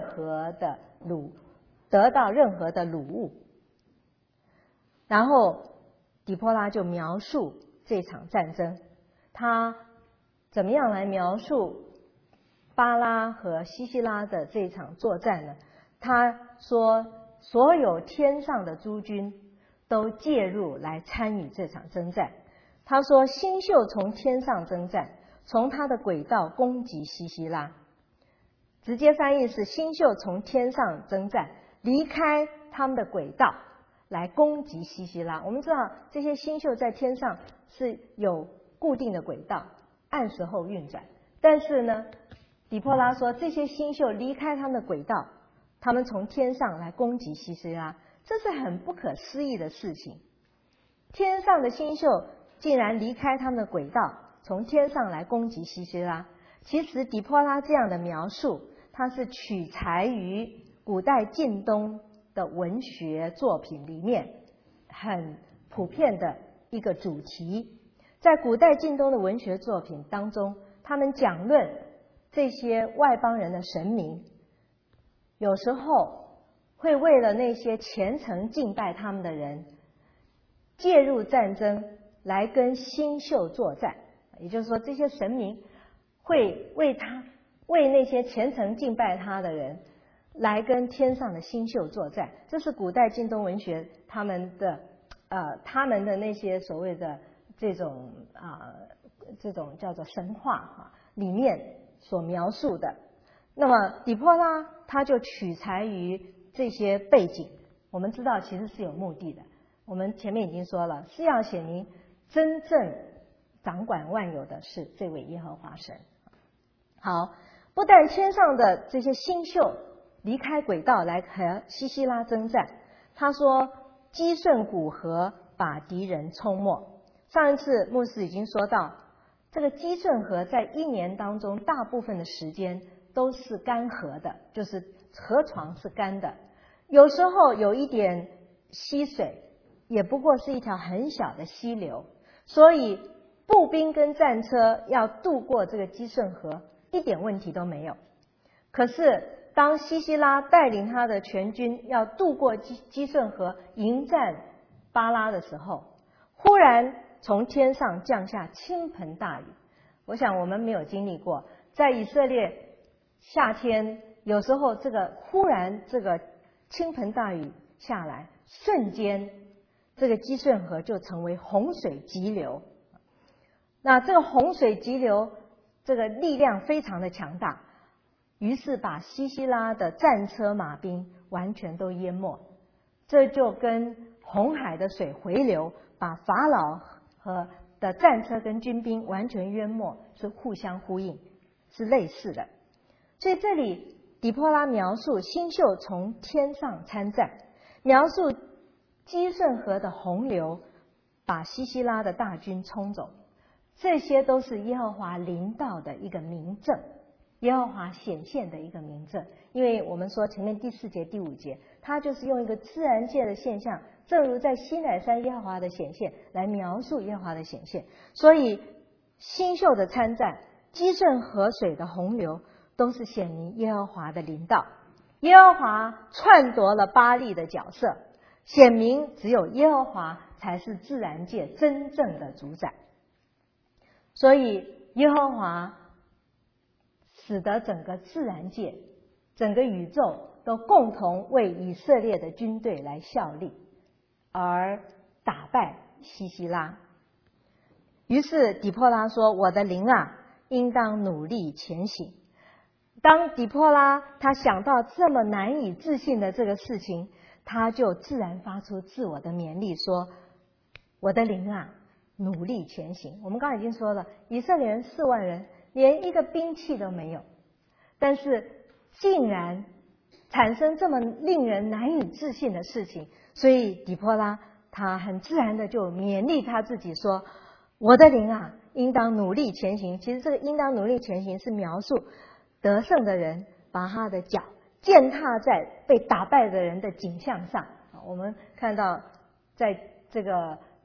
得到任何的掳物。然后底波拉就描述这场战争，他怎么样来描述巴拉和西西拉的这场作战呢？他说，所有天上的诸军都介入来参与这场征战。他说，星宿从天上征战，从他的轨道攻击西西拉。直接翻译是星宿从天上征战，离开他们的轨道来攻击西西拉。我们知道这些星宿在天上是有固定的轨道，按时候运转。但是呢，底波拉说，这些星宿离开他们的轨道，他们从天上来攻击西西拉，这是很不可思议的事情。天上的星宿竟然离开他们的轨道，从天上来攻击西西拉。其实底波拉这样的描述，它是取材于古代近东的文学作品里面很普遍的一个主题。在古代近东的文学作品当中，他们讲论这些外邦人的神明，有时候会为了那些虔诚敬拜他们的人介入战争，来跟星宿作战。也就是说，这些神明会为那些虔诚敬拜他的人来跟天上的星宿作战。这是古代近东文学他们的那些所谓的这种叫做神话里面所描述的。那么底波拉他就取材于这些背景，我们知道其实是有目的的。我们前面已经说了，是要显明真正掌管万有的是这位耶和华神。好，不但天上的这些星宿离开轨道来和西西拉征战，他说基顺古河把敌人冲没。上一次牧师已经说到，这个基顺河在一年当中大部分的时间都是干涸的，就是河床是干的，有时候有一点溪水，也不过是一条很小的溪流，所以步兵跟战车要渡过这个基顺河一点问题都没有。可是当西西拉带领他的全军要渡过基顺河迎战巴拉的时候，忽然从天上降下倾盆大雨。我想我们没有经历过，在以色列夏天有时候忽然这个倾盆大雨下来，瞬间这个基顺河就成为洪水急流。那这个洪水急流这个力量非常的强大，于是把西西拉的战车马兵完全都淹没。这就跟红海的水回流把法老和的战车跟军兵完全淹没，是互相呼应，是类似的。所以这里底波拉描述星宿从天上参战，描述基顺河的洪流把西西拉的大军冲走，这些都是耶和华临到的一个明证，耶和华显现的一个明证。因为我们说前面第4节第5节，它就是用一个自然界的现象，正如在西乃山耶和华的显现来描述耶和华的显现。所以星宿的参战，基顺河水的洪流，都是显明耶和华的临到。耶和华篡夺了巴力的角色，显明只有耶和华才是自然界真正的主宰。所以耶和华使得整个自然界，整个宇宙都共同为以色列的军队来效力，而打败西西拉。于是底波拉说，我的灵啊，应当努力前行。当底波拉他想到这么难以置信的这个事情，他就自然发出自我的勉励，说我的灵啊，努力前行。我们刚才已经说了，以色列人4万人连一个兵器都没有，但是竟然产生这么令人难以置信的事情，所以底波拉他很自然的就勉励他自己说，我的灵啊，应当努力前行。其实这个应当努力前行是描述得胜的人把他的脚践踏在被打败的人的颈项上。我们看到在这个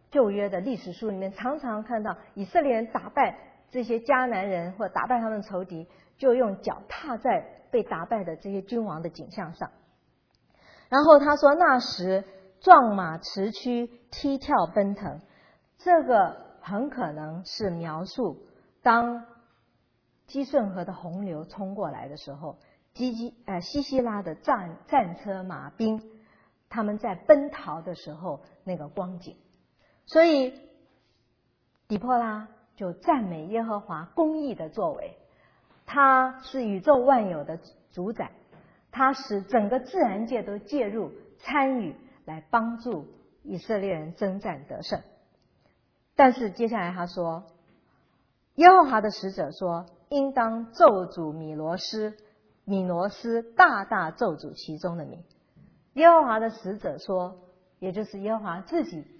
旧约的历史书里面常常看到以色列人打败这些迦南人或打败他们仇敌，就用脚踏在被打败的这些君王的颈项上。然后他说，那时壮马驰驱，踢跳奔腾，这个很可能是描述当基顺河的洪流冲过来的时候，西西拉的战车马兵他们在奔逃的时候那个光景。所以底波拉就赞美耶和华公义的作为，他是宇宙万有的主宰，他使整个自然界都介入参与来帮助以色列人征战得胜。但是接下来他说，耶和华的使者说，应当咒诅米罗斯，大大咒诅其中的民。耶和华的使者说，也就是耶和华自己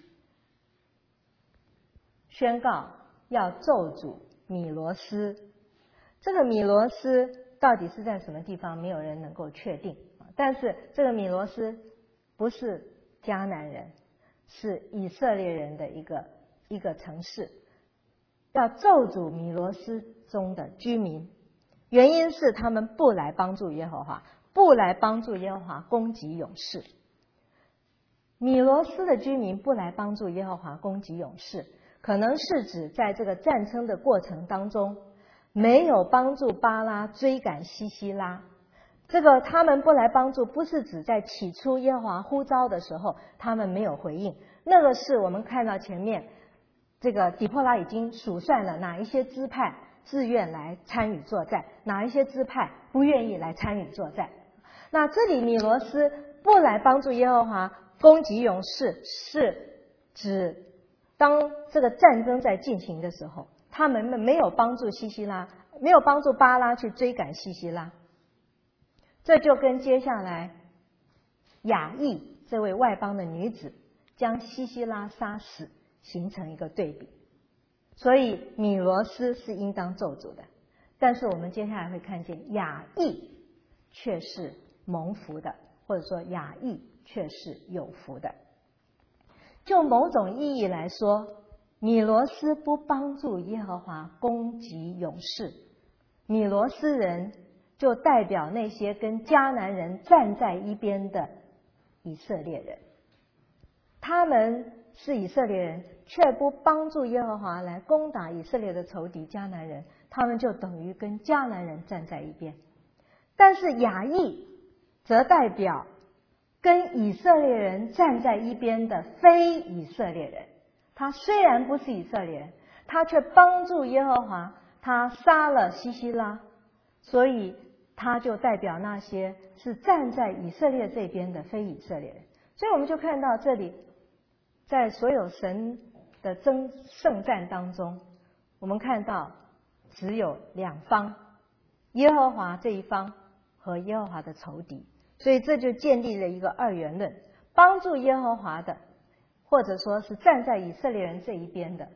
宣告要咒诅米罗斯。这个米罗斯到底是在什么地方，没有人能够确定。但是这个米罗斯不是迦南人，是以色列人的一个城市，要咒诅米罗斯中的居民。原因是他们不来帮助耶和华，不来帮助耶和华攻击勇士。米罗斯的居民不来帮助耶和华攻击勇士，可能是指在这个战争的过程当中没有帮助巴拉追赶西西拉。这个他们不来帮助，不是指在起初耶和华呼召的时候他们没有回应，那个是我们看到前面这个底波拉已经数算了哪一些支派自愿来参与作战，哪一些支派不愿意来参与作战。那这里米罗斯不来帮助耶和华攻击勇士，是指当这个战争在进行的时候，他们没有帮助西西拉，没有帮助巴拉去追赶西西拉。这就跟接下来雅意这位外邦的女子将西西拉杀死形成一个对比。所以米罗斯是应当咒诅的，但是我们接下来会看见雅意却是蒙福的，或者说雅意却是有福的。就某种意义来说，米罗斯不帮助耶和华攻击勇士，米罗斯人就代表那些跟迦南人站在一边的以色列人，他们是以色列人，却不帮助耶和华来攻打以色列的仇敌迦南人，他们就等于跟迦南人站在一边。但是雅意则代表跟以色列人站在一边的非以色列人，他虽然不是以色列人，他却帮助耶和华，他杀了西西拉，所以他就代表那些是站在以色列这边的非以色列人。所以我们就看到这里，在所有神的圣战当中，我们看到只有两方，耶和华这一方和耶和华的仇敌。所以这就建立了一个二元论，帮助耶和华的，或者说是站在以色列人这一边的，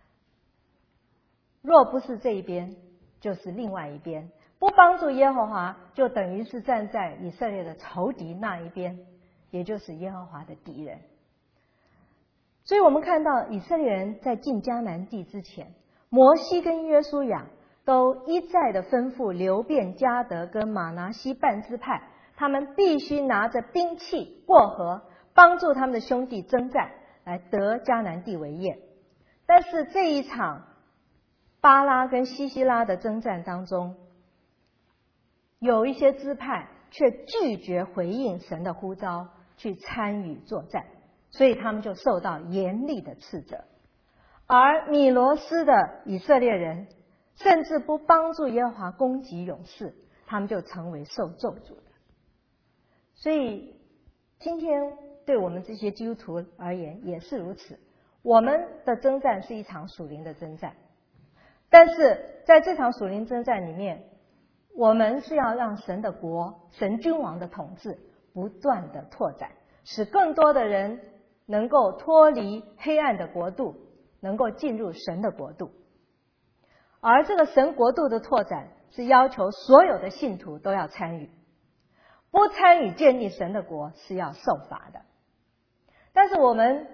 若不是这一边就是另外一边，不帮助耶和华就等于是站在以色列的仇敌那一边，也就是耶和华的敌人。所以我们看到以色列人在进迦南地之前，摩西跟约书亚都一再的吩咐流便、迦得跟玛拿西半支派，他们必须拿着兵器过河，帮助他们的兄弟征战，来得迦南地为业。但是这一场巴拉跟西西拉的征战当中，有一些支派却拒绝回应神的呼召去参与作战，所以他们就受到严厉的斥责。而米罗斯的以色列人甚至不帮助耶和华攻击勇士，他们就成为受咒诅的。所以今天对我们这些基督徒而言也是如此，我们的征战是一场属灵的征战，但是在这场属灵征战里面，我们是要让神的国、神君王的统治不断的拓展，使更多的人能够脱离黑暗的国度，能够进入神的国度。而这个神国度的拓展是要求所有的信徒都要参与，不参与建立神的国是要受罚的。但是我们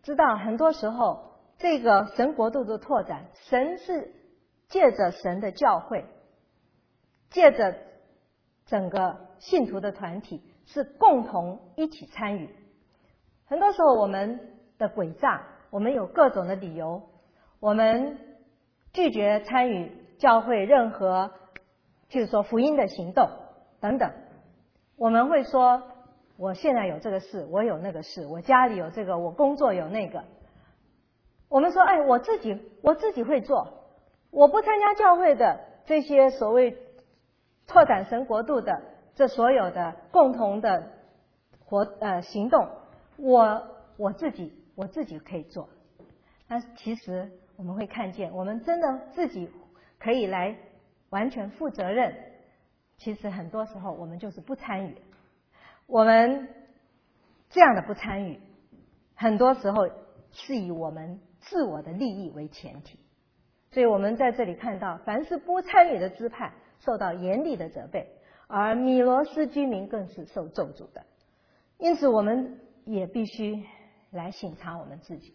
知道很多时候这个神国度的拓展，神是借着神的教会，借着整个信徒的团体，是共同一起参与。很多时候我们的诡诈，我们有各种的理由，我们拒绝参与教会任何譬如说福音的行动等等。我们会说我现在有这个事，我有那个事，我家里有这个，我工作有那个。我们说我自己会做，我不参加教会的这些所谓拓展神国度的这所有的共同的行动，我自己可以做。但是其实我们会看见，我们真的自己可以来完全负责任。其实很多时候我们就是不参与，我们这样的不参与，很多时候是以我们自我的利益为前提。所以我们在这里看到，凡是不参与的支派受到严厉的责备，而米罗斯居民更是受咒诅的。因此我们也必须来省察我们自己。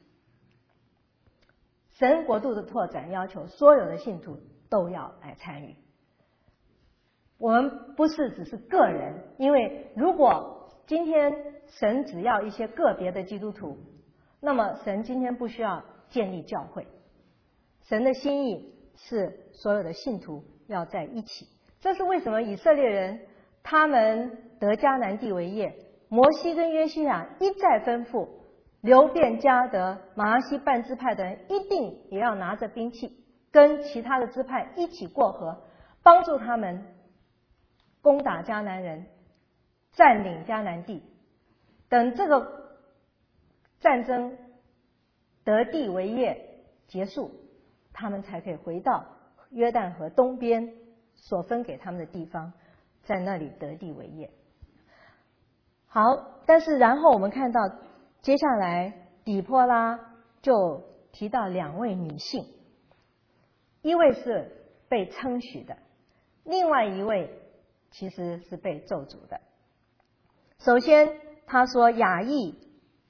神国度的拓展要求所有的信徒都要来参与，我们不是只是个人，因为如果今天神只要一些个别的基督徒，那么神今天不需要建立教会。神的心意是所有的信徒要在一起。这是为什么以色列人他们得迦南地为业，摩西跟约书亚一再吩咐流便、迦得、马拿西半支派的人一定也要拿着兵器跟其他的支派一起过河，帮助他们攻打迦南人，占领迦南地。等这个战争得地为业结束，他们才可以回到约旦河东边所分给他们的地方，在那里得地为业。好，但是然后我们看到接下来底波拉就提到两位女性，一位是被称许的，另外一位其实是被咒诅的。首先他说，雅意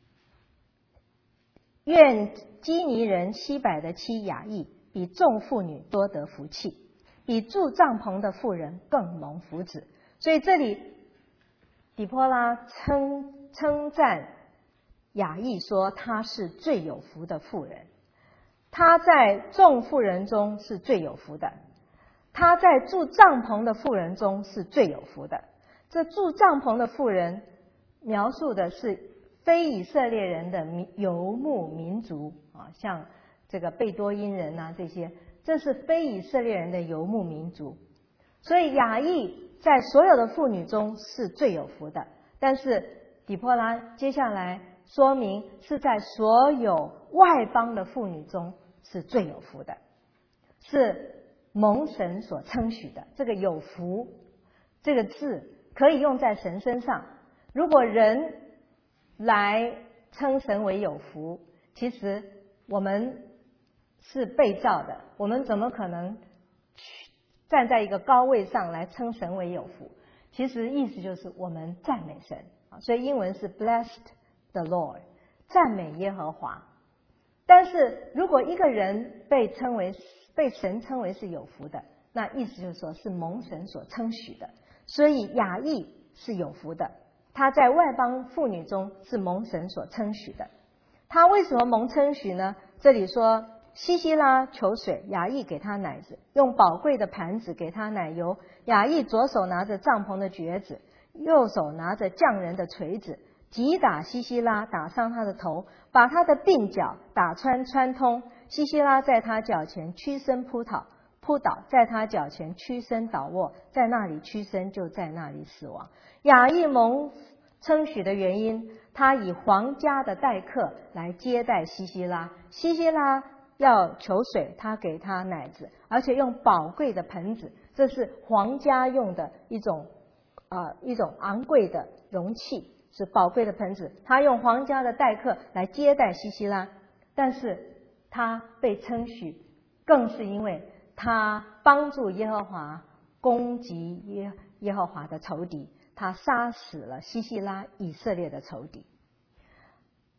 愿基尼人西百的妻雅意比众妇女多得福气，比住帐篷的妇人更蒙福祉。所以这里底波拉称赞雅意说她是最有福的妇人，她在众妇人中是最有福的，她在住帐篷的妇人中是最有福的。这住帐篷的妇人描述的是非以色列人的游牧民族啊，像这个贝多因人啊，这些，这是非以色列人的游牧民族。所以雅意在所有的妇女中是最有福的，但是底波拉接下来说明是在所有外邦的妇女中是最有福的，是蒙神所称许的。这个有福这个字可以用在神身上，如果人来称神为有福，其实我们是被造的，我们怎么可能站在一个高位上来称神为有福？其实意思就是我们赞美神，所以英文是 blessed the Lord， 赞美耶和华。但是如果一个人被神称为是有福的，那意思就是说是蒙神所称许的。所以雅意是有福的，她在外邦妇女中是蒙神所称许的。她为什么蒙称许呢？这里说西西拉求水，雅意给他奶子，用宝贵的盘子给他奶油。雅意左手拿着帐篷的橛子，右手拿着匠人的锤子，击打西西拉，打伤他的头，把他的鬓角打穿通。西西拉在他脚前屈身扑倒，在他脚前屈身倒卧，在那里屈身，就在那里死亡。雅意蒙称许的原因，他以皇家的待客来接待西西拉，西西拉要求水，他给他奶子，而且用宝贵的盆子，这是皇家用的一种昂贵的容器，是宝贵的盆子。他用皇家的待客来接待西西拉，但是他被称许，更是因为他帮助耶和华攻击耶和华的仇敌，他杀死了西西拉以色列的仇敌。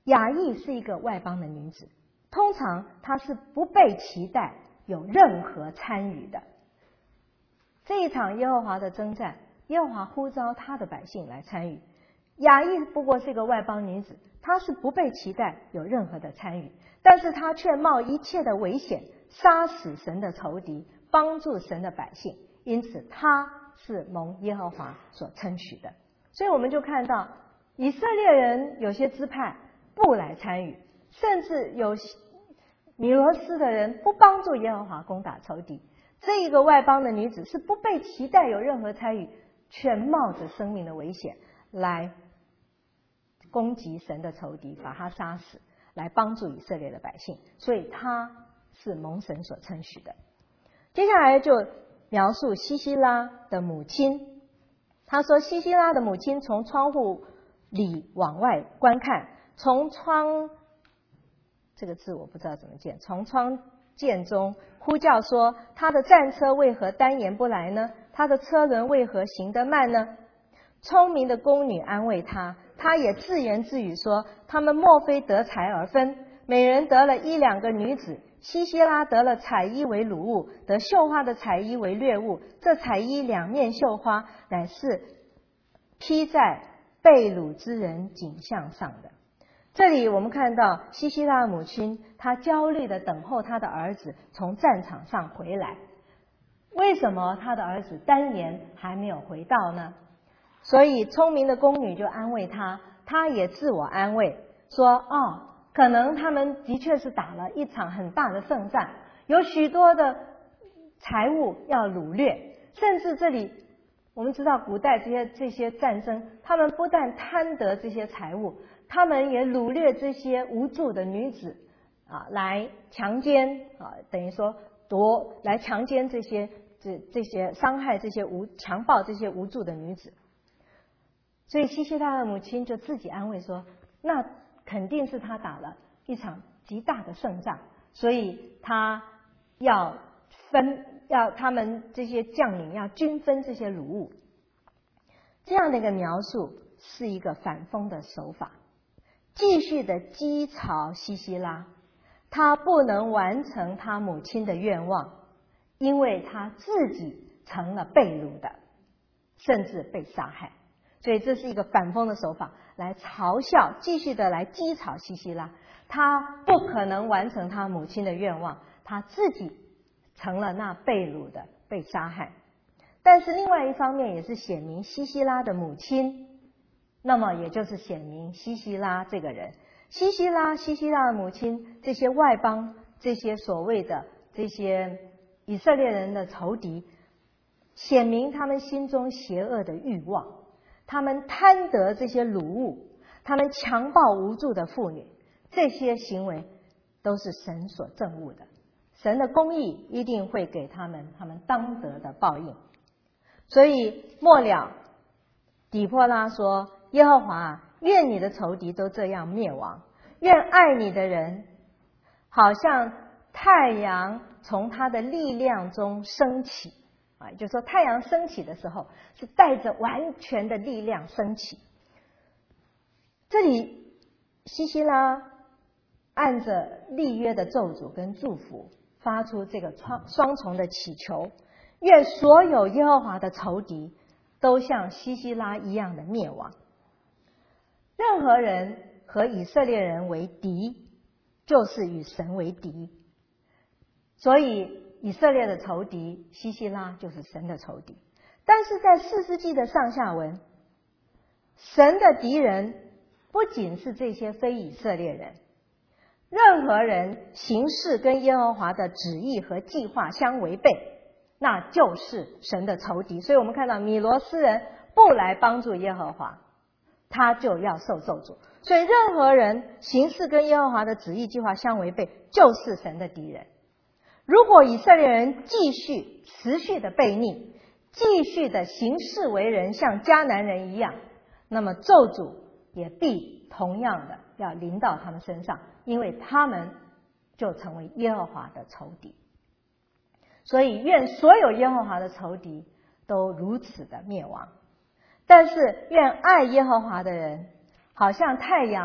雅意是一个外邦的女子，通常她是不被期待有任何参与的。这一场耶和华的征战，耶和华呼召他的百姓来参与。雅意不过是一个外邦女子，她是不被期待有任何的参与，但是她却冒一切的危险，杀死神的仇敌，帮助神的百姓，因此她是蒙耶和华所称许的。所以我们就看到以色列人有些支派不来参与，甚至有米罗斯的人不帮助耶和华攻打仇敌。这一个外邦的女子是不被期待有任何参与，却冒着生命的危险来攻击神的仇敌，把他杀死，来帮助以色列的百姓，所以她是蒙神所称许的。接下来就描述西西拉的母亲，他说西西拉的母亲从窗户里往外观看，从窗，这个字我不知道怎么念，从窗见中呼叫说，他的战车为何单言不来呢？他的车轮为何行得慢呢？聪明的宫女安慰他，他也自言自语说，他们莫非得财而分，每人得了一两个女子，西西拉得了彩衣为掳物，得绣花的彩衣为掠物，这彩衣两面绣花乃是披在被掳之人颈项上的。这里我们看到西西拉的母亲，她焦虑地等候她的儿子从战场上回来。为什么她的儿子单言还没有回到呢？所以聪明的宫女就安慰她，她也自我安慰说，可能他们的确是打了一场很大的胜仗，有许多的财物要掳掠，甚至这里我们知道古代这些战争，他们不但贪得这些财物，他们也掳掠这些无助的女子来强奸等于说来强奸这些伤害这些强暴这些无助的女子。所以西西拉的母亲就自己安慰说，那肯定是他打了一场极大的胜仗，所以他要他们这些将领要均分这些掳物。这样的一个描述是一个反讽的手法，继续的讥嘲西西拉，他不能完成他母亲的愿望，因为他自己成了被掳的，甚至被杀害。所以这是一个反讽的手法，来嘲笑，继续的来讥嘲西西拉，他不可能完成他母亲的愿望，他自己成了那被掳的，被杀害。但是另外一方面也是显明西西拉的母亲，那么也就是显明西西拉这个人。西西拉的母亲，这些外邦，这些所谓的这些以色列人的仇敌，显明他们心中邪恶的欲望，他们贪得这些掳物，他们强暴无助的妇女，这些行为都是神所憎恶的，神的公义一定会给他们当得的报应。所以末了底波拉说，耶和华，愿你的仇敌都这样灭亡，愿爱你的人好像太阳从他的力量中升起，就是说太阳升起的时候是带着完全的力量升起。这里西西拉按着立约的咒诅跟祝福，发出这个双重的祈求，愿所有耶和华的仇敌都像西西拉一样的灭亡。任何人和以色列人为敌，就是与神为敌。所以以色列的仇敌西西拉就是神的仇敌。但是在4世纪的上下文，神的敌人不仅是这些非以色列人，任何人行事跟耶和华的旨意和计划相违背，那就是神的仇敌。所以我们看到米罗斯人不来帮助耶和华，他就要受咒诅。所以任何人行事跟耶和华的旨意计划相违背，就是神的敌人。如果以色列人继续持续的悖逆，继续的行事为人像迦南人一样，那么咒诅也必同样的要临到他们身上，因为他们就成为耶和华的仇敌。所以愿所有耶和华的仇敌都如此的灭亡。但是愿爱耶和华的人好像太阳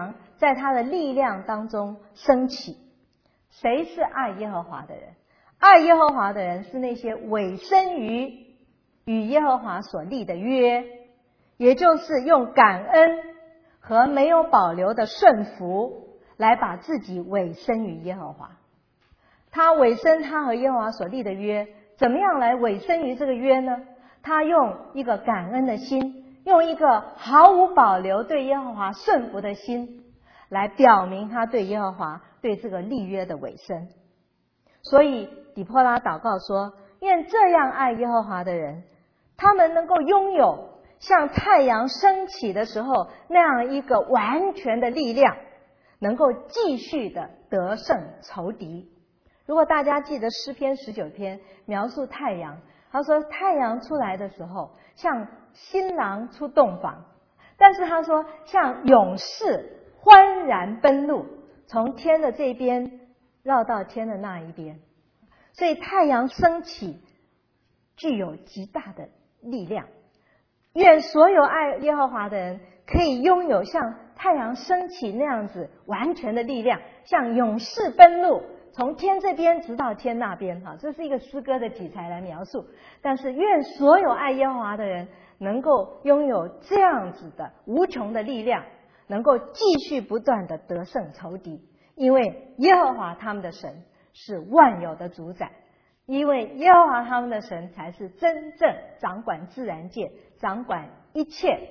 在他的力量当中升起。谁是爱耶和华的人？爱耶和华的人是那些委身于与耶和华所立的约，也就是用感恩和没有保留的顺服来把自己委身于耶和华。他委身他和耶和华所立的约，怎么样来委身于这个约呢？他用一个感恩的心，用一个毫无保留对耶和华顺服的心，来表明他对耶和华对这个立约的委身。所以底波拉祷告说，愿这样爱耶和华的人，他们能够拥有像太阳升起的时候那样一个完全的力量，能够继续的得胜仇敌。如果大家记得诗篇19篇描述太阳，他说太阳出来的时候像新郎出洞房，但是他说像勇士欢然奔路，从天的这边绕到天的那一边。所以太阳升起具有极大的力量。愿所有爱耶和华的人可以拥有像太阳升起那样子完全的力量，像勇士奔路，从天这边直到天那边。这是一个诗歌的题材来描述。但是愿所有爱耶和华的人能够拥有这样子的无穷的力量，能够继续不断的得胜仇敌。因为耶和华他们的神是万有的主宰，因为耶和华他们的神才是真正掌管自然界、掌管一切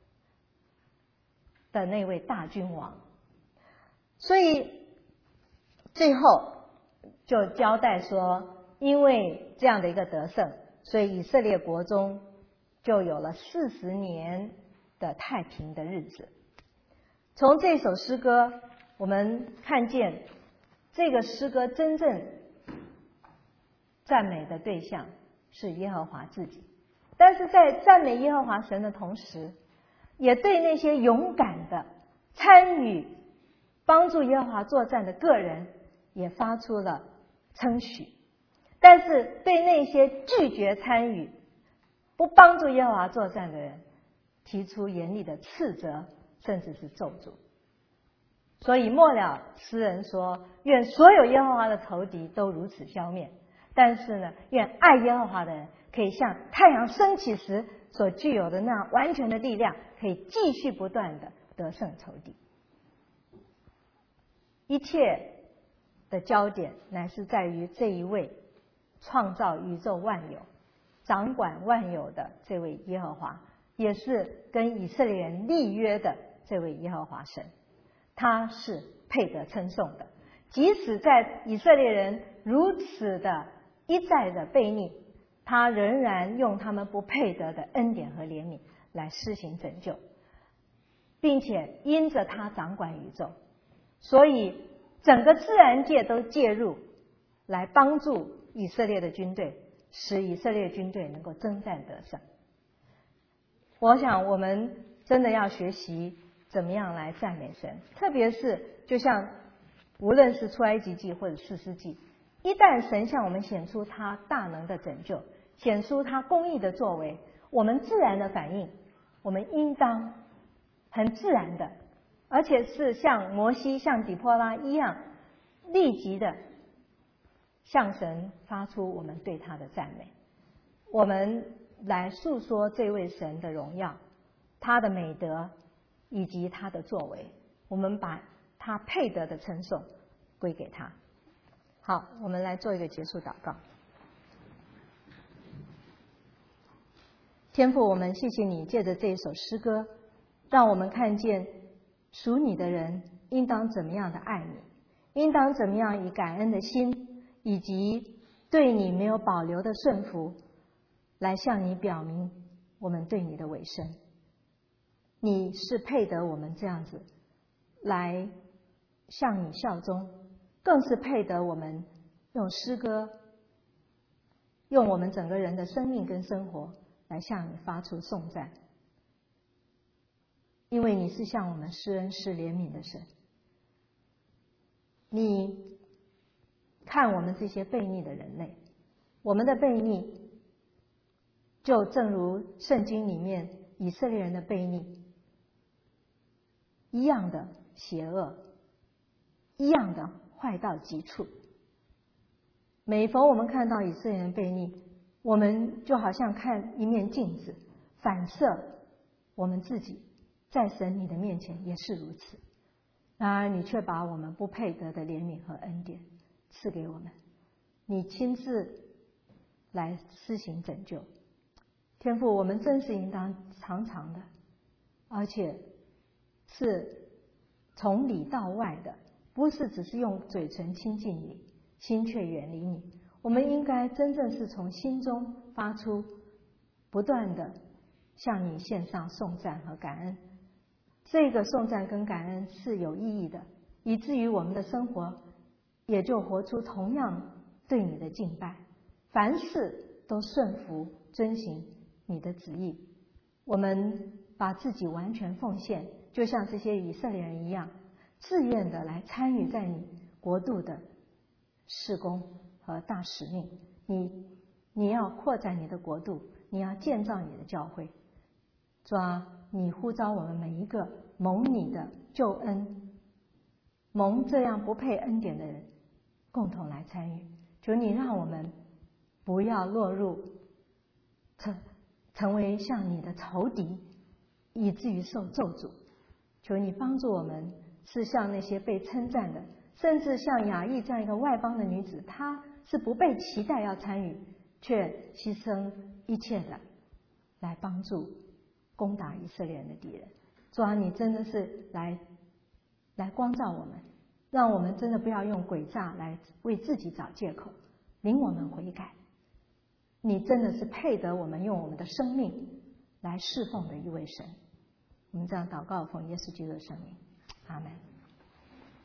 的那位大君王。所以最后就交代说，因为这样的一个得胜，所以以色列国中就有了40年的太平的日子。从这首诗歌我们看见，这个诗歌真正赞美的对象是耶和华自己，但是在赞美耶和华神的同时，也对那些勇敢的参与帮助耶和华作战的个人也发出了称许。但是对那些拒绝参与、不帮助耶和华作战的人，提出严厉的斥责，甚至是咒诅。所以末了诗人说，愿所有耶和华的仇敌都如此消灭。但是呢，愿爱耶和华的人可以像太阳升起时所具有的那样完全的力量，可以继续不断的得胜仇敌。一切的焦点乃是在于这一位创造宇宙万有、掌管万有的这位耶和华，也是跟以色列人立约的这位耶和华神。他是配得称颂的，即使在以色列人如此的一再的悖逆，他仍然用他们不配得的恩典和怜悯来施行拯救，并且因着他掌管宇宙，所以整个自然界都介入来帮助以色列的军队，使以色列军队能够征战得胜。我想我们真的要学习怎么样来赞美神，特别是就像无论是出埃及记或者士师记，一旦神向我们显出他大能的拯救，显出他公义的作为，我们自然的反应，我们应当很自然的，而且是像摩西、像底波拉一样，立即的向神发出我们对他的赞美，我们来诉说这位神的荣耀、他的美德以及他的作为，我们把他配得的称颂归给他。好，我们来做一个结束祷告。天父，我们谢谢你借着这一首诗歌，让我们看见属你的人应当怎么样的爱你，应当怎么样以感恩的心以及对你没有保留的顺服来向你表明我们对你的委身。你是配得我们这样子来向你效忠，更是配得我们用诗歌，用我们整个人的生命跟生活来向你发出颂赞。因为你是向我们施恩施怜悯的神，你看我们这些悖逆的人类，我们的悖逆就正如圣经里面以色列人的悖逆一样的， 邪恶一样的坏到极处。每逢我们看到以色列人悖逆，我们就好像看一面镜子，反射我们自己在神你的面前也是如此。然而你却把我们不配得的怜悯和恩典赐给我们，你亲自来施行拯救。天父，我们真是应当常常的，而且是从里到外的，不是只是用嘴唇亲近你，心却远离你。我们应该真正是从心中发出，不断的向你献上颂赞和感恩。这个颂赞跟感恩是有意义的，以至于我们的生活也就活出同样对你的敬拜，凡事都顺服遵行你的旨意。我们把自己完全奉献，就像这些以色列人一样，自愿的来参与在你国度的事工和大使命。你要扩展你的国度，你要建造你的教会。主啊，你呼召我们每一个蒙你的救恩，蒙这样不配恩典的人共同来参与。求你让我们不要落入成为像你的仇敌，以至于受咒诅。求你帮助我们是像那些被称赞的，甚至像雅意这样一个外邦的女子，她是不被期待要参与，却牺牲一切的来帮助攻打以色列人的敌人。主啊，你真的是来光照我们，让我们真的不要用诡诈来为自己找借口，领我们悔改。你真的是配得我们用我们的生命来侍奉的一位神。我们这样祷告，奉耶稣基督的圣名，阿们。